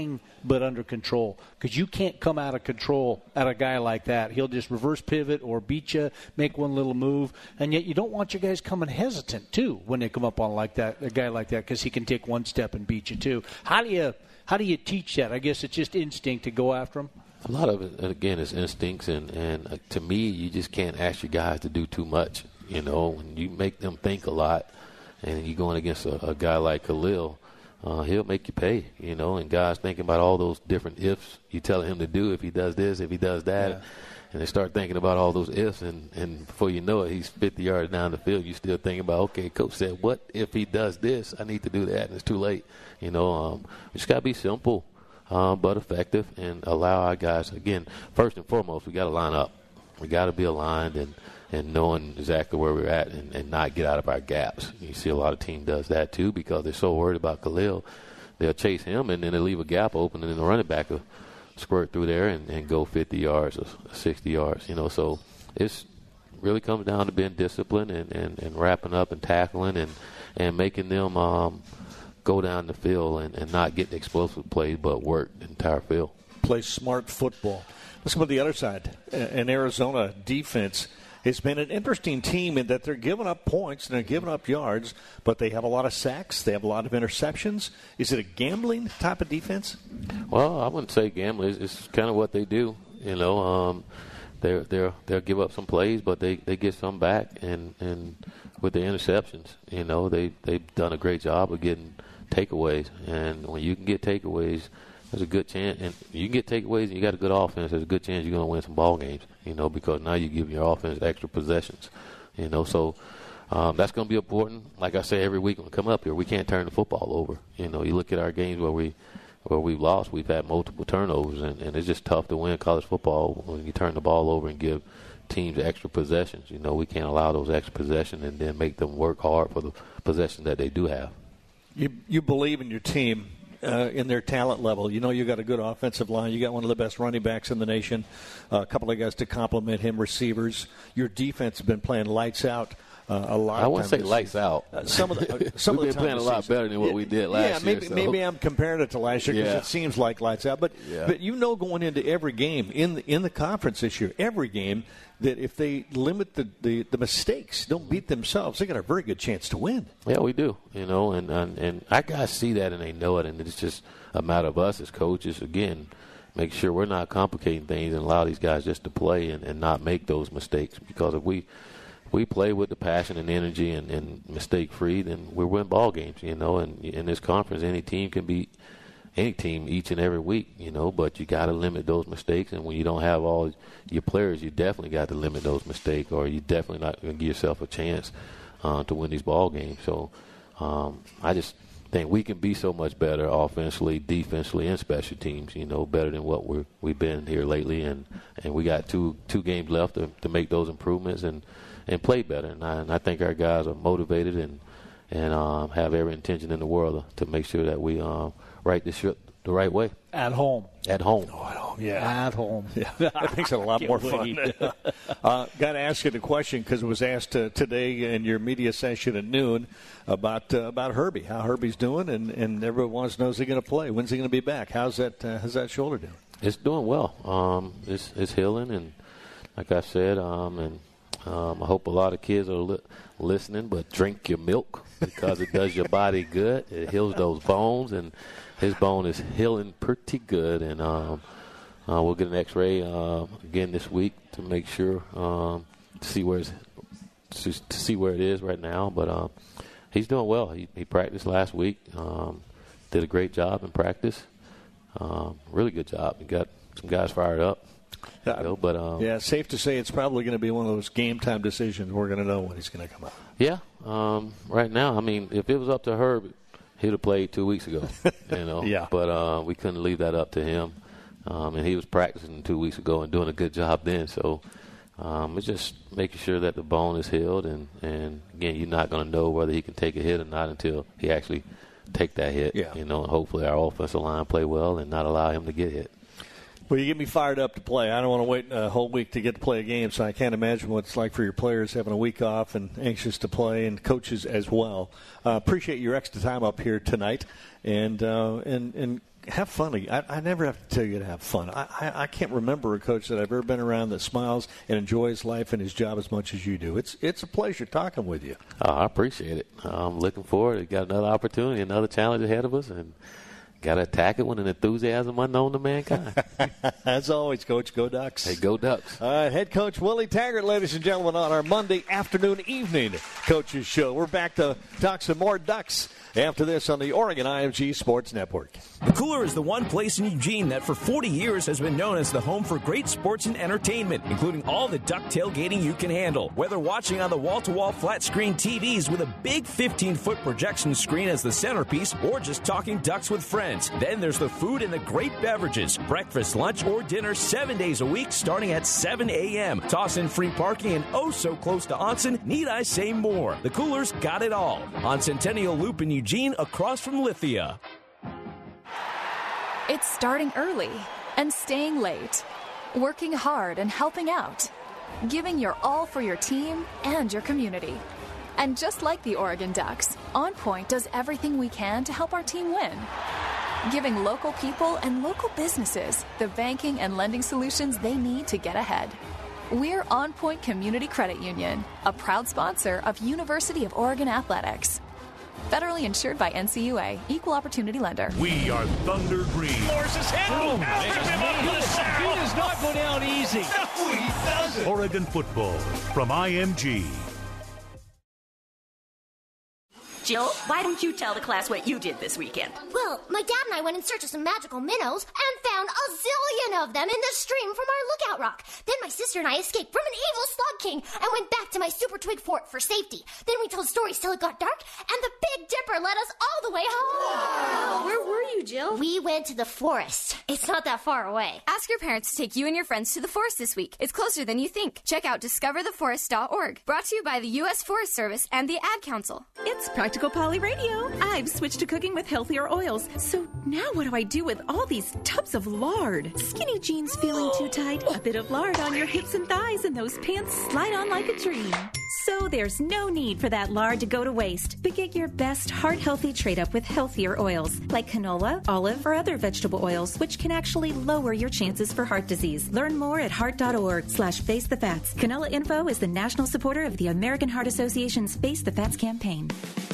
but under control. Because you can't come out of control at a guy like that. He'll just reverse pivot or beat you, make one little move, and yet you don't want your guys coming hesitant, too, when they come up on like that, a guy like that, because he can take one step and beat you, too. How do you how do you teach that? I guess it's just instinct to go after him. A lot of it, again, is instincts, and, and uh, to me, you just can't ask your guys to do too much. You know, when you make them think a lot, and you're going against a, a guy like Khalil, uh, he'll make you pay, you know, and guys thinking about all those different ifs you tell him to do if he does this, if he does that, yeah. and they start thinking about all those ifs, and, and before you know it, he's fifty yards down the field. You still thinking about, okay, coach said, what if he does this? I need to do that, and it's too late. You know, um, we just got to be simple. Uh, but effective, and allow our guys, again, first and foremost, we got to line up. We got to be aligned and, and knowing exactly where we're at and, and not get out of our gaps. You see a lot of team does that, too, because they're so worried about Khalil. They'll chase him, and then they leave a gap open, and then the running back will squirt through there and, and go fifty yards or sixty yards. You know, so it's really comes down to being disciplined and, and, and wrapping up and tackling and, and making them um, – go down the field and, and not get the explosive plays, but work the entire field. Play smart football. Let's go to the other side. An Arizona defense has been an interesting team in that they're giving up points and they're giving up yards, but they have a lot of sacks. They have a lot of interceptions. Is it a gambling type of defense? Well, I wouldn't say gambling. It's, it's kind of what they do. You know, um, they're, they're, they'll give up some plays, but they, they get some back. And, and with the interceptions, you know, they, they've done a great job of getting takeaways, and when you can get takeaways, there's a good chance, and you can get takeaways and you got a good offense, there's a good chance you're going to win some ball games, you know, because now you give your offense extra possessions, you know, so um, that's going to be important. Like I say every week when we come up here, we can't turn the football over. You know, you look at our games where we where we've lost, we've had multiple turnovers, and, and it's just tough to win college football when you turn the ball over and give teams extra possessions. You know, we can't allow those extra possessions and then make them work hard for the possessions that they do have. You you believe in your team, uh, in their talent level. You know you got a good offensive line. You got one of the best running backs in the nation. Uh, a couple of guys to complement him, receivers. Your defense has been playing lights out uh, a lot. I wouldn't say lights season. out. Uh, some of the uh, some We've of the been playing a lot season. better than what yeah, we did last yeah, maybe, year. So. Maybe I'm comparing it to last year because yeah. it seems like lights out. But yeah. but you know going into every game in the, in the conference this year, every game, that if they limit the, the, the mistakes, don't beat themselves, they got a very good chance to win. Yeah, we do. You know, and, and, and our guys see that and they know it, and it's just a matter of us as coaches, again, make sure we're not complicating things and allow these guys just to play and, and not make those mistakes. Because if we if we play with the passion and energy and, and mistake-free, then we win ball games, you know. And in this conference, any team can beat any team each and every week, you know, but you got to limit those mistakes. And when you don't have all your players, you definitely got to limit those mistakes, or you definitely not going to give yourself a chance uh, to win these ball games. So um, I just think we can be so much better offensively, defensively, and special teams, you know, better than what we're, we've been here lately. And, and we got two two games left to, to make those improvements and, and play better. And I, and I think our guys are motivated and, and um, have every intention in the world to make sure that we um, – right this ship the right way. At home. At home. Oh, at home, yeah. At home. Yeah, that makes it a lot more fun. uh, got to ask you the question because it was asked uh, today in your media session at noon about uh, about Herbie, how Herbie's doing, and, and everyone wants to know, is he going to play? When's he going to be back? How's that uh, how's that shoulder doing? It's doing well. Um, it's, it's healing, and like I said, um, and um, I hope a lot of kids are li- listening, but drink your milk because it does your body good. It heals those bones, and his bone is healing pretty good, and um, uh, we'll get an X-ray uh, again this week to make sure um, to see where it's, to, to see where it is right now. But um, he's doing well. He, he practiced last week, um, did a great job in practice, um, really good job. He got some guys fired up. You know, but um, yeah, safe to say it's probably going to be one of those game time decisions. We're going to know when he's going to come out. Yeah, um, right now, I mean, if it was up to Herb, he'd have played two weeks ago, you know. Yeah. But uh, we couldn't leave that up to him. Um, and he was practicing two weeks ago and doing a good job then. So um, it's just making sure that the bone is healed. And, and again, you're not going to know whether he can take a hit or not until he actually take that hit. Yeah. You know, and hopefully our offensive line play well and not allow him to get hit. Well, you get me fired up to play. I don't want to wait a whole week to get to play a game, so I can't imagine what it's like for your players having a week off and anxious to play, and coaches as well. Uh, appreciate your extra time up here tonight, and uh, and and have fun. I, I never have to tell you to have fun. I, I, I can't remember a coach that I've ever been around that smiles and enjoys life and his job as much as you do. It's it's a pleasure talking with you. Oh, I appreciate it. I'm looking forward. We got another opportunity, another challenge ahead of us, and got to attack it with an enthusiasm unknown to mankind. As always, Coach, go Ducks. Hey, go Ducks. Uh, head coach Willie Taggart, ladies and gentlemen, on our Monday afternoon evening coaches show. We're back to talk some more Ducks after this on the Oregon I M G Sports Network. The Cooler is the one place in Eugene that for forty years has been known as the home for great sports and entertainment, including all the Duck tailgating you can handle. Whether watching on the wall-to-wall flat-screen T Vs with a big fifteen-foot projection screen as the centerpiece, or just talking Ducks with friends. Then there's the food and the great beverages. Breakfast, lunch, or dinner seven days a week starting at seven a.m. Toss in free parking and oh so close to Onsen. Need I say more? The Cooler's got it all. On Centennial Loop in Eugene, across from Lithia. It's starting early and staying late, working hard and helping out, giving your all for your team and your community. And just like the Oregon Ducks, On Point does everything we can to help our team win, giving local people and local businesses the banking and lending solutions they need to get ahead. We're On Point Community Credit Union, a proud sponsor of University of Oregon Athletics. Federally insured by N C U A, Equal Opportunity Lender. We are Thunder Green. Forces hit. Oh, he does not go down easy. No, he doesn't. Oregon football from I M G. Jill, why don't you tell the class what you did this weekend? Well, my dad and I went in search of some magical minnows and found a zillion of them in the stream from our lookout rock. Then my sister and I escaped from an evil slug king and went back to my super twig fort for safety. Then we told stories till it got dark, and the Big Dipper led us all the way home. Wow. Where were you, Jill? We went to the forest. It's not that far away. Ask your parents to take you and your friends to the forest this week. It's closer than you think. Check out discover the forest dot org. Brought to you by the U S Forest Service and the Ad Council. It's Practical Polly Radio. I've switched to cooking with healthier oils. So now what do I do with all these tubs of lard? Skinny jeans feeling too tight? A bit of lard on your hips and thighs and those pants slide on like a dream. So there's no need for that lard to go to waste. But get your best heart-healthy trade-up with healthier oils like canola, olive, or other vegetable oils, which can actually lower your chances for heart disease. Learn more at heart dot org slash face the fats. Canola Info is the national supporter of the American Heart Association's Face the Fats campaign.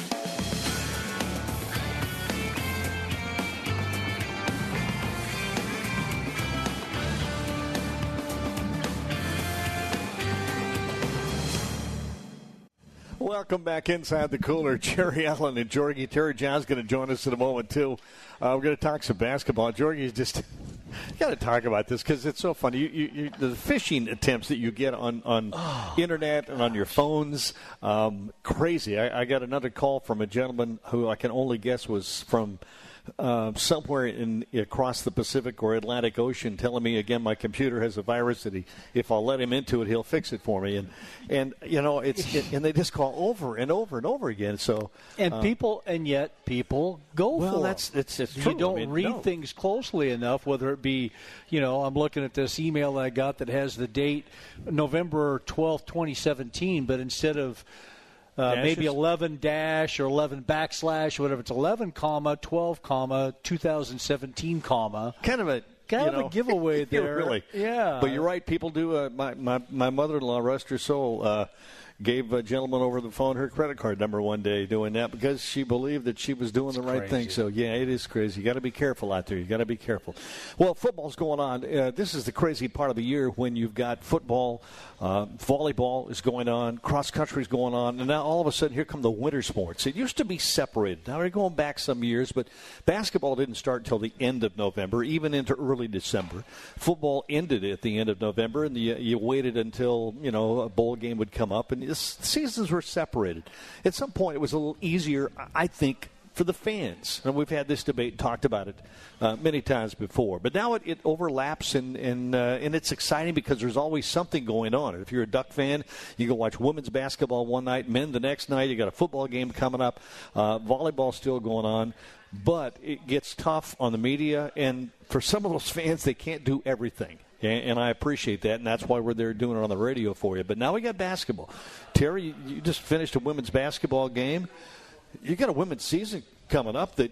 Welcome back inside the Cooler. Jerry Allen and Jorgie. Terry John's going to join us in a moment, too. Uh, we're going to talk some basketball. Jorgie's just – got to talk about this because it's so funny. You, you, you, the phishing attempts that you get on, on oh. internet and on your phones, um, crazy. I, I got another call from a gentleman who I can only guess was from – Uh, somewhere in across the Pacific or Atlantic Ocean, telling me again my computer has a virus that he, if I'll let him into it, he'll fix it for me. And and you know it's it, and they just call over and over and over again. So and uh, people and yet people go well, for that's them. it's, it's you true. don't I mean, read no. things closely enough. Whether it be, you know, I'm looking at this email that I got that has the date November twelfth, twenty seventeen, but instead of Uh, maybe eleven dash or eleven backslash, whatever. It's eleven comma twelve comma two thousand seventeen comma. Kind of a kind you of know, a giveaway there. Really, yeah. But you're right. People do. Uh, my my my mother-in-law, rest her soul, uh, gave a gentleman over the phone her credit card number one day doing that because she believed that she was doing it's the right crazy. thing. So yeah, it is crazy. You got to be careful out there. You got to be careful. Well, football's going on. Uh, this is the crazy part of the year when you've got football. Uh, volleyball is going on, cross country is going on, and now all of a sudden here come the winter sports. It used to be separated. Now we're going back some years, but basketball didn't start until the end of November, even into early December. Football ended at the end of November, and you, you waited until you know a bowl game would come up, and this, seasons were separated. At some point, it was a little easier, I think, for the fans. And we've had this debate and talked about it uh, many times before. But now it, it overlaps, and and, uh, and it's exciting because there's always something going on. If you're a Duck fan, you go watch women's basketball one night, men the next night. You got a football game coming up. Uh, volleyball still going on. But it gets tough on the media, and for some of those fans, they can't do everything. And I appreciate that, and that's why we're there doing it on the radio for you. But now we got basketball. Terry, you just finished a women's basketball game. You got a women's season coming up that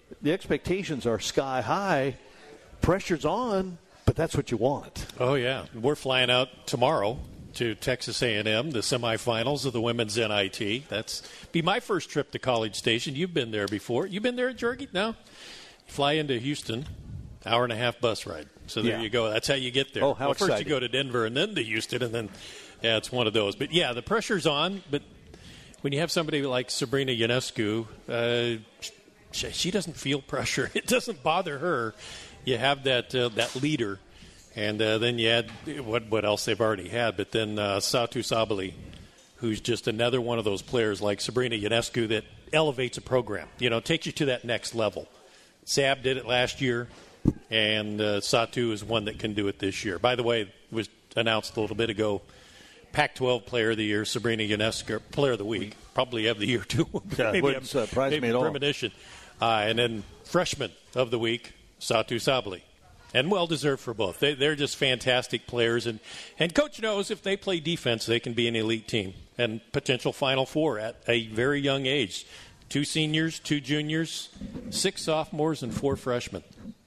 the expectations are sky high. Pressure's on, but that's what you want. Oh, yeah. We're flying out tomorrow to Texas A and M, the semifinals of the women's N I T. That's be my first trip to College Station. You've been there before. You've been there, Jorgie? No? You fly into Houston, hour and a half bus ride. So there yeah. you go. That's how you get there. Oh, how well, exciting. First you go to Denver and then to Houston, and then, yeah, it's one of those. But, yeah, the pressure's on. But when you have somebody like Sabrina Ionescu, uh, she, she doesn't feel pressure. It doesn't bother her. You have that uh, that leader, and uh, then you add what what else they've already had. But then uh, Satu Sabali, who's just another one of those players like Sabrina Ionescu that elevates a program. You know, takes you to that next level. Sab did it last year, and uh, Satu is one that can do it this year. By the way, it was announced a little bit ago, Pac twelve Player of the Year, Sabrina Ionescu, Player of the Week, probably of the year too. Yeah, maybe wouldn't surprise maybe me at all. premonition. Uh, and then Freshman of the Week, Satu Sabali. And well-deserved for both. They, they're just fantastic players. And, and Coach knows if they play defense, they can be an elite team and potential Final Four at a very young age. Two seniors, two juniors, six sophomores, and four freshmen.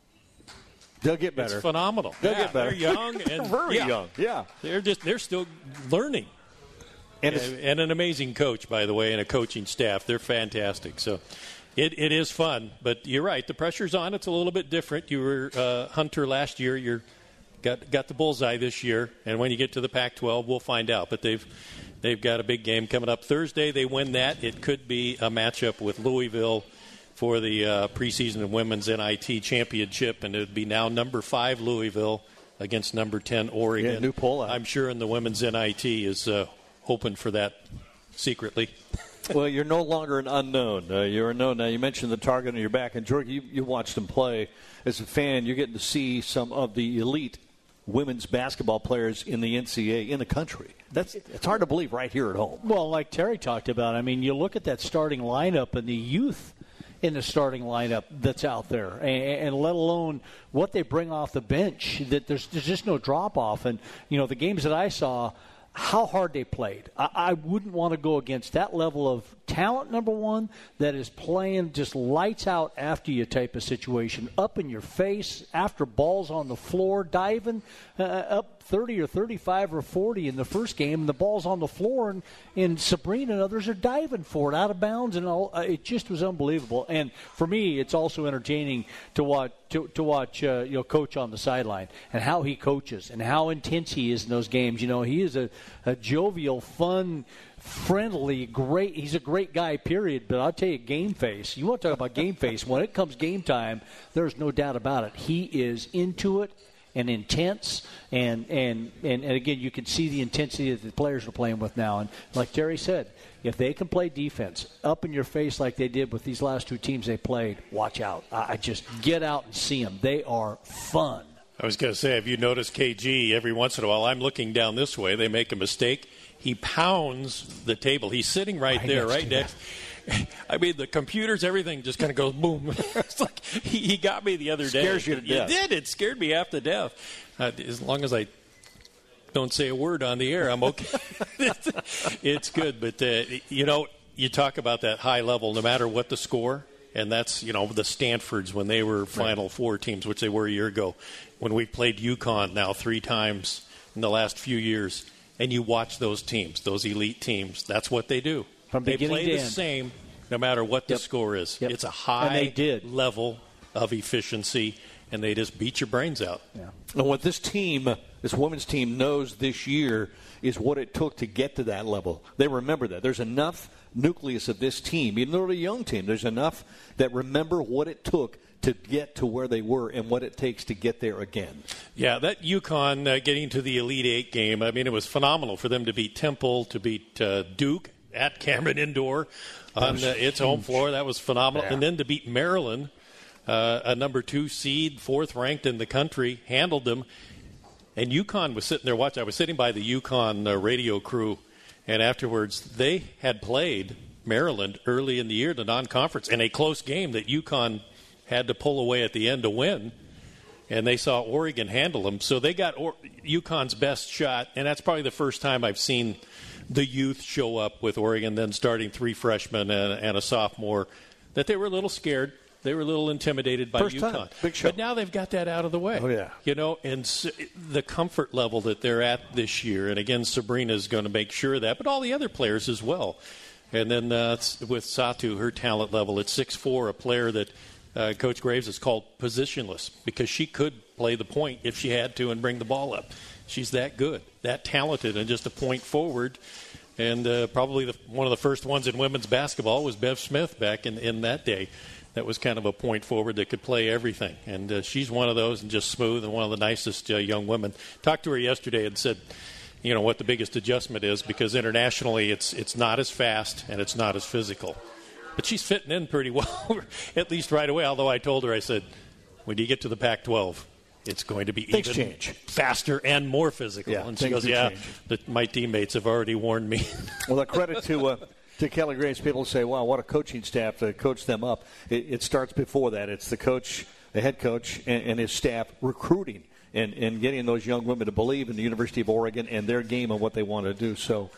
They'll get better. It's phenomenal. They'll yeah, get better. They're young. And, Very yeah, young, yeah. They're, just, they're still learning. And, and, and an amazing coach, by the way, and a coaching staff. They're fantastic. So it, it is fun. But you're right. The pressure's on. It's a little bit different. You were uh, Hunter last year. You're got got the bullseye this year. And when you get to the Pac twelve, we'll find out. But they've they've got a big game coming up Thursday. They win that. It could be a matchup with Louisville for the uh, preseason of women's N I T championship. And it would be now number five Louisville against number ten Oregon. Yeah, new poll out. I'm sure in the women's N I T is uh, hoping for that secretly. Well, you're no longer an unknown. Uh, you're a known now. You mentioned the target on your back, and Jorgie, you, you watched them play. As a fan, you're getting to see some of the elite women's basketball players in the N C double A in the country. That's it's hard to believe right here at home. Well, like Terry talked about, I mean, you look at that starting lineup and the youth in the starting lineup that's out there, and, and let alone what they bring off the bench. That there's there's just no drop off, and you know the games that I saw, how hard they played. I, I wouldn't want to go against that level of talent, number one, that is playing just lights out after you type of situation, up in your face, after balls on the floor, diving uh, up thirty or thirty-five or forty in the first game, and the ball's on the floor, and, and Sabrina and others are diving for it out of bounds, and all. Uh, it just was unbelievable. And for me, it's also entertaining to watch to, to watch uh, you know Coach on the sideline and how he coaches and how intense he is in those games. You know, he is a, a jovial, fun, friendly, great. He's a great guy, period. But I'll tell you, game face. You want to talk about game face? When it comes game time, there's no doubt about it. He is into it and intense, and, and, and, and again, you can see the intensity that the players are playing with now. And like Terry said, if they can play defense up in your face like they did with these last two teams they played, watch out. I, I just get out and see them. They are fun. I was going to say, have you noticed K G every once in a while? I'm looking down this way. They make a mistake. He pounds the table. He's sitting right, right there, next right next. I mean, the computers, everything just kind of goes boom. It's like he, he got me the other day. Scares you to death. It did. It scared me half to death. Uh, as long as I don't say a word on the air, I'm okay. It's good. But, uh, you know, you talk about that high level no matter what the score, and that's, you know, the Stanfords when they were Final right. Four teams, which they were a year ago, when we played UConn now three times in the last few years, and you watch those teams, those elite teams, that's what they do. From they beginning play to the end. same no matter what the yep. score is. Yep. It's a high and they did. level of efficiency, and they just beat your brains out. Yeah. And what this team, this women's team, knows this year is what it took to get to that level. They remember that. There's enough nucleus of this team, even though they're a young team, there's enough that remember what it took to get to where they were and what it takes to get there again. Yeah, that UConn uh, getting to the Elite Eight game, I mean, it was phenomenal for them to beat Temple, to beat uh, Duke at Cameron Indoor on uh, its home floor. That was phenomenal. Yeah. And then to beat Maryland, uh, a number two seed, fourth ranked in the country, handled them. And UConn was sitting there watching. I was sitting by the UConn uh, radio crew, and afterwards they had played Maryland early in the year, the non-conference, in a close game that UConn had to pull away at the end to win, and they saw Oregon handle them. So they got or- UConn's best shot, and that's probably the first time I've seen the youth show up with Oregon, then starting three freshmen and, and a sophomore, that they were a little scared. They were a little intimidated by First UConn. time. Big show. But now they've got that out of the way. Oh, yeah. You know, and so the comfort level that they're at this year, and again, Sabrina's going to make sure of that, but all the other players as well. And then uh, with Satu, her talent level at six foot four, a player that uh, Coach Graves has called positionless because she could play the point if she had to and bring the ball up. She's that good, that talented, and just a point forward. And uh, probably the, one of the first ones in women's basketball was Bev Smith back in, in that day. That was kind of a point forward that could play everything. And uh, she's one of those and just smooth and one of the nicest uh, young women. Talked to her yesterday and said, you know, what the biggest adjustment is because internationally it's it's not as fast and it's not as physical. But she's fitting in pretty well, at least right away. Although I told her, I said, when you get to the Pac twelve, it's going to be things even change. faster and more physical. Yeah, and she goes, yeah, the, my teammates have already warned me. Well, a credit to... Uh, To Kelly Graves, people say, wow, what a coaching staff to coach them up. It, it starts before that. It's the coach, the head coach, and, and his staff recruiting and, and getting those young women to believe in the University of Oregon and their game and what they want to do. So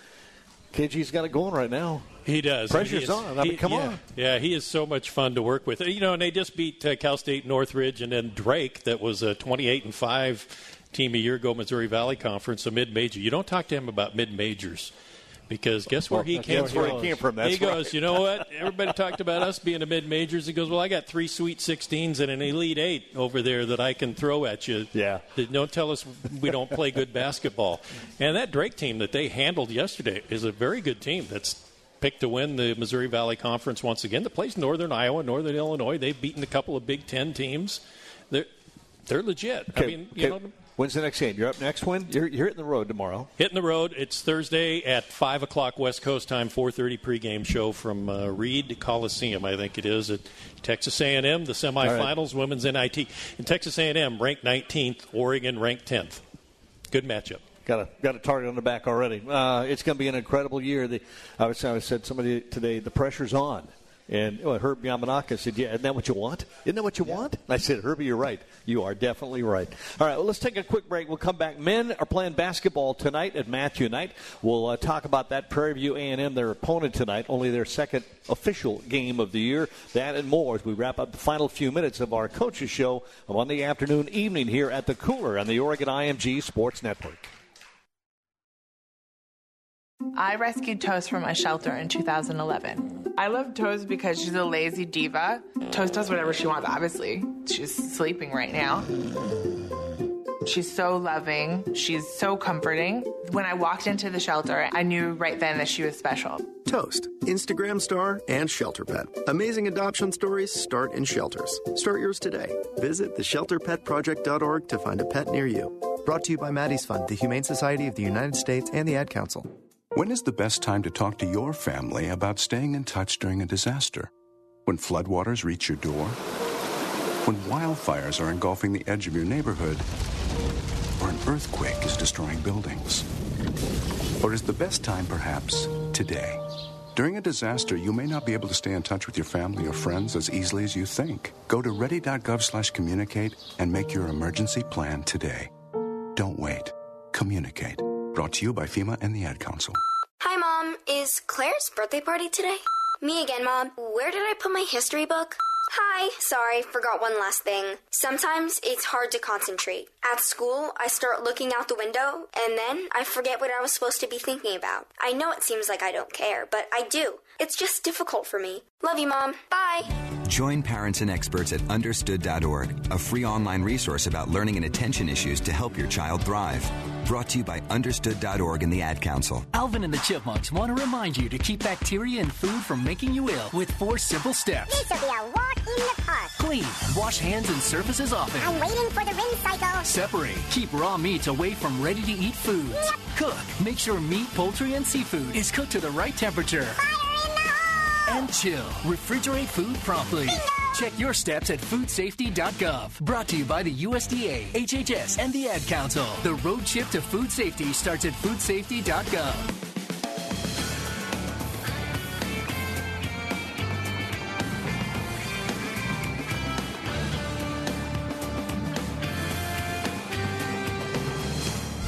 K G's got it going right now. He does. Pressure's he is, on. I mean, he, come yeah, on. Yeah, he is so much fun to work with. You know, and they just beat uh, Cal State Northridge and then Drake, that was a twenty-eight and five team a year ago, Missouri Valley Conference, a mid-major. You don't talk to him about mid-majors. Because guess where well, he came that's from? Where he came from. That's he goes, right. you know what? Everybody talked about us being a mid-majors. He goes, well, I got three Sweet sixteens and an Elite Eight over there that I can throw at you. Yeah. Don't tell us we don't play good basketball. And that Drake team that they handled yesterday is a very good team that's picked to win the Missouri Valley Conference once again. That plays Northern Iowa, Northern Illinois. They've beaten a couple of Big Ten teams. They're, they're legit. Okay. I mean, you okay. know. When's the next game? You're up next when? You're, you're hitting the road tomorrow. Hitting the road. It's Thursday at five o'clock West Coast time, four thirty pregame show from uh, Reed Coliseum, I think it is, at Texas A and M, the semifinals, right. Women's N I T. And Texas A and M ranked nineteenth, Oregon ranked tenth. Good matchup. Got a got a target on the back already. Uh, it's going to be an incredible year. The, I was I said somebody today, the pressure's on. And well, Herb Yamanaka said, yeah, isn't that what you want? Isn't that what you yeah. want? And I said, Herbie, you're right. You are definitely right. All right, well, let's take a quick break. We'll come back. Men are playing basketball tonight at Matthew Night. We'll uh, talk about that. Prairie View A and M, their opponent tonight, only their second official game of the year. That and more as we wrap up the final few minutes of our Coaches Show on Monday afternoon, evening here at the Cooler on the Oregon I M G Sports Network. I rescued Toast from a shelter in two thousand eleven. I love Toast because she's a lazy diva. Toast does whatever she wants, obviously. She's sleeping right now. She's so loving. She's so comforting. When I walked into the shelter, I knew right then that she was special. Toast, Instagram star, and shelter pet. Amazing adoption stories start in shelters. Start yours today. Visit the shelter pet project dot org to find a pet near you. Brought to you by Maddie's Fund, the Humane Society of the United States, and the Ad Council. When is the best time to talk to your family about staying in touch during a disaster? When floodwaters reach your door? When wildfires are engulfing the edge of your neighborhood? Or an earthquake is destroying buildings? Or is the best time perhaps today? During a disaster, you may not be able to stay in touch with your family or friends as easily as you think. Go to ready dot gov slash communicate and make your emergency plan today. Don't wait. Communicate. Brought to you by FEMA and the Ad Council. Hi, Mom. Is Claire's birthday party today? Me again, Mom. Where did I put my history book? Hi. Sorry, forgot one last thing. Sometimes it's hard to concentrate. At school, I start looking out the window, and then I forget what I was supposed to be thinking about. I know it seems like I don't care, but I do. It's just difficult for me. Love you, Mom. Bye. Join parents and experts at understood dot org, a free online resource about learning and attention issues to help your child thrive. Brought to you by understood dot org and the Ad Council. Alvin and the Chipmunks want to remind you to keep bacteria in food from making you ill with four simple steps. This will be a walk in the park. Clean. Wash hands and surfaces often. I'm waiting for the rinse cycle. Separate. Keep raw meats away from ready-to-eat foods. Yep. Cook. Make sure meat, poultry, and seafood is cooked to the right temperature. Fire in the hole! And chill. Refrigerate food promptly. Bingo! Check your steps at food safety dot gov. Brought to you by the U S D A, H H S, and the Ad Council. The road trip to food safety starts at food safety dot gov.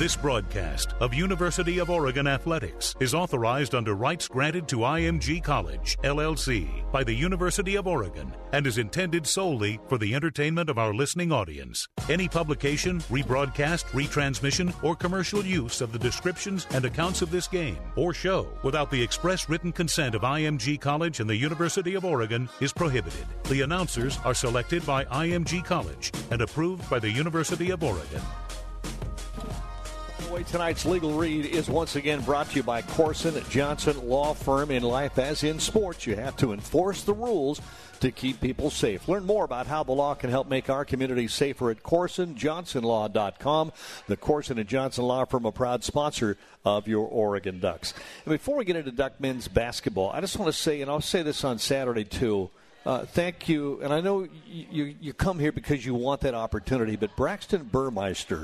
This broadcast of University of Oregon Athletics is authorized under rights granted to I M G College, L L C, by the University of Oregon and is intended solely for the entertainment of our listening audience. Any publication, rebroadcast, retransmission, or commercial use of the descriptions and accounts of this game or show without the express written consent of I M G College and the University of Oregon is prohibited. The announcers are selected by I M G College and approved by the University of Oregon. Tonight's legal read is once again brought to you by Corson Johnson Law Firm. In life as in sports, you have to enforce the rules to keep people safe. Learn more about how the law can help make our community safer at Corson Johnson Law dot com. The Corson and Johnson Law Firm, a proud sponsor of your Oregon Ducks. And before we get into Duck men's basketball, I just want to say, and I'll say this on Saturday too, Uh, thank you. And I know you, you, you come here because you want that opportunity, but Braxton Burmeister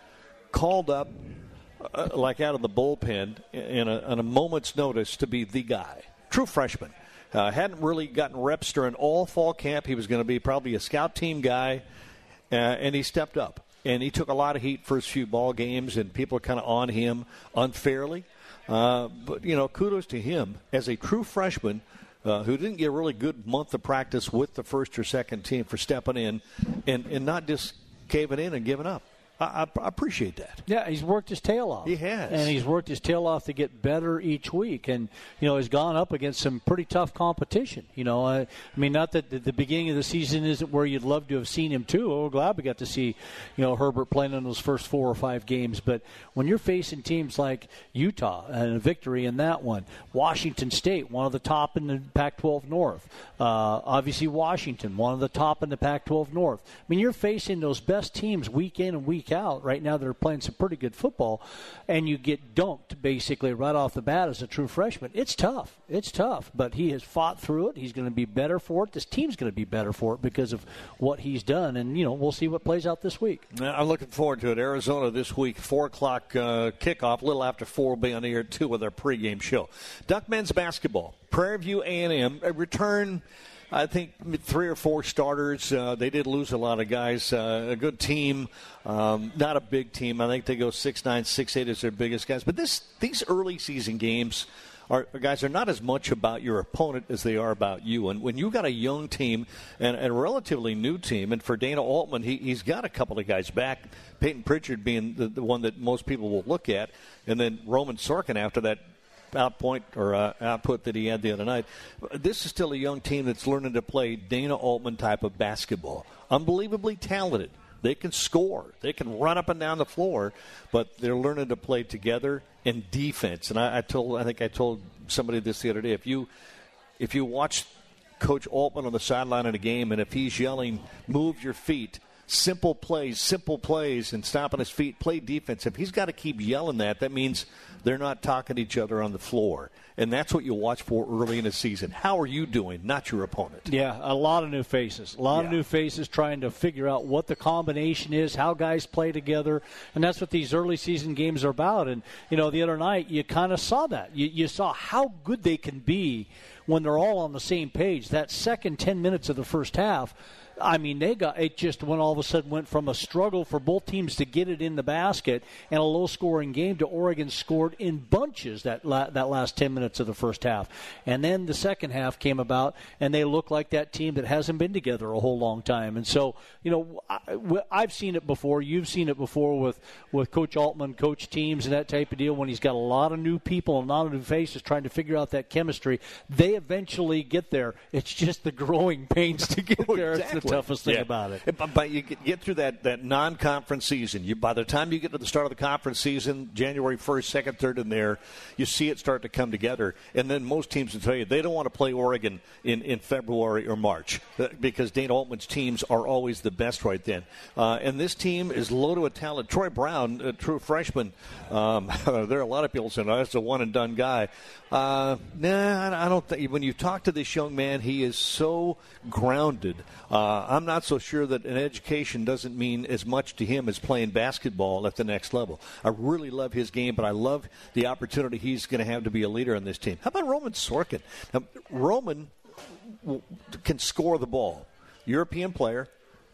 called up uh, like out of the bullpen in a, in a moment's notice to be the guy. True freshman. Uh, hadn't really gotten reps during all fall camp. He was going to be probably a scout team guy, uh, and he stepped up. And he took a lot of heat first few ball games, and people are kind of on him unfairly. Uh, but, you know, kudos to him as a true freshman uh, who didn't get a really good month of practice with the first or second team for stepping in and, and not just caving in and giving up. I, I appreciate that. Yeah, he's worked his tail off. He has. And he's worked his tail off to get better each week. And, you know, he's gone up against some pretty tough competition. You know, I, I mean, not that the, the beginning of the season isn't where you'd love to have seen him, too. We're glad we got to see, you know, Herbert playing in those first four or five games. But when you're facing teams like Utah and a victory in that one, Washington State, one of the top in the Pac twelve North, uh, obviously Washington, one of the top in the Pac twelve North. I mean, you're facing those best teams week in and week out right now. They're playing some pretty good football, and you get dunked basically right off the bat as a true freshman. It's tough. It's tough, but he has fought through it. He's going to be better for it. This team's going to be better for it because of what he's done, and, you know, we'll see what plays out this week. I'm looking forward to it. Arizona this week, four o'clock uh, kickoff, a little after four will be on the air, too, with our pregame show. Duck men's basketball, Prairie View A and M, a return. I think three or four starters. Uh, they did lose a lot of guys. Uh, a good team, um, not a big team. I think they go six nine, six eight as their biggest guys. But this these early season games are guys are not as much about your opponent as they are about you. And when you got a young team and, and a relatively new team, and for Dana Altman, he, he's got a couple of guys back. Peyton Pritchard being the, the one that most people will look at, and then Roman Sorkin after that outpoint or uh, output that he had the other night. This is still a young team that's learning to play Dana Altman type of basketball. Unbelievably talented. They can score. They can run up and down the floor, but they're learning to play together in defense. And I, I told, I think I told somebody this the other day. If you, if you watch Coach Altman on the sideline in a game, and if he's yelling, "Move your feet," simple plays, simple plays, and stopping his feet, play defense. If he's got to keep yelling that, that means they're not talking to each other on the floor. And that's what you watch for early in the season. How are you doing, not your opponent? Yeah, a lot of new faces. A lot yeah. of new faces trying to figure out what the combination is, how guys play together. And that's what these early season games are about. And, you know, the other night you kind of saw that. You, you saw how good they can be when they're all on the same page. That second ten minutes of the first half, I mean, they got it just when all of a sudden went from a struggle for both teams to get it in the basket and a low-scoring game to Oregon scored in bunches that la- that last ten minutes of the first half. And then the second half came about, and they look like that team that hasn't been together a whole long time. And so, you know, I, I've seen it before. You've seen it before with, with Coach Altman, coach teams, and that type of deal. When he's got a lot of new people and a lot of new faces trying to figure out that chemistry, they eventually get there. It's just the growing pains to get there. Exactly. It's the toughest thing yeah. about it. But, but you get, get through that, that non-conference season. You, by the time you get to the start of the conference season, January first, second, third in there, you see it start to come together. And then most teams will tell you they don't want to play Oregon in, in February or March because Dana Altman's teams are always the best right then. Uh, and this team is loaded with talent. Troy Brown, a true freshman, um, there are a lot of people saying, oh, that's a one-and-done guy. Uh, nah, I don't think. When you talk to this young man, he is so grounded. Uh, I'm not so sure that an education doesn't mean as much to him as playing basketball at the next level. I really love his game, but I love the opportunity he's going to have to be a leader on this team. How about Roman Sorkin? Now, Roman can score the ball. European player.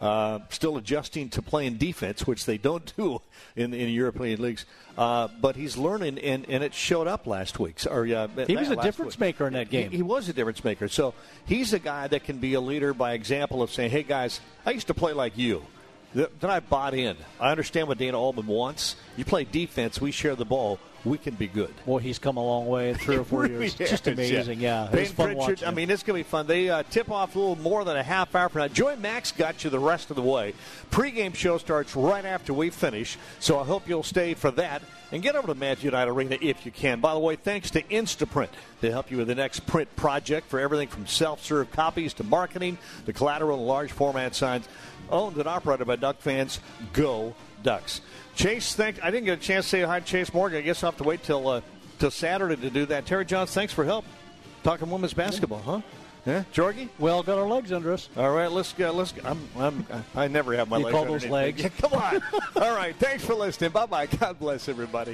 Uh, still adjusting to playing defense, which they don't do in, in European leagues. Uh, but he's learning, and, and it showed up last week. Or, uh, he was a difference week. maker in that game. He, he was a difference maker. So he's a guy that can be a leader by example of saying, hey, guys, I used to play like you. Then I bought in. I understand what Dana Altman wants. You play defense, we share the ball. We can be good. Boy, he's come a long way in three or four years. Yes, Just amazing, yeah. yeah. It's fun Pritchard, watching. I mean, it's going to be fun. They uh, tip off a little more than a half hour from now. Joy Max got you the rest of the way. Pre-game show starts right after we finish, so I hope you'll stay for that. And get over to Matthew Knight Arena if you can. By the way, thanks to Instaprint. They help you with the next print project for everything from self-serve copies to marketing, the collateral and large format signs. Owned and operated by Duck fans. Go Ducks. Chase, thank, I didn't get a chance to say hi to Chase Morgan. I guess I'll have to wait till uh, till Saturday to do that. Terry Johns, thanks for help. Talking women's basketball, huh? Yeah, Jorgie? We all got our legs under us. All right, let's go. Let's go. I'm, I'm, I never have my you legs call underneath those legs? me. Come on. All right, thanks for listening. Bye-bye. God bless everybody.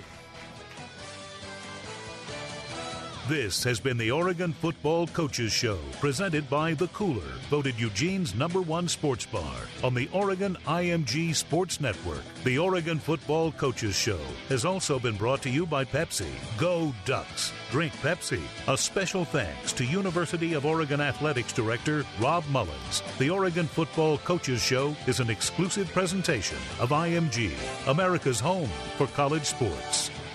This has been the Oregon Football Coaches Show, presented by The Cooler, voted Eugene's number one sports bar on the Oregon I M G Sports Network. The Oregon Football Coaches Show has also been brought to you by Pepsi. Go Ducks. Drink Pepsi. A special thanks to University of Oregon Athletics Director Rob Mullins. The Oregon Football Coaches Show is an exclusive presentation of I M G, America's home for college sports.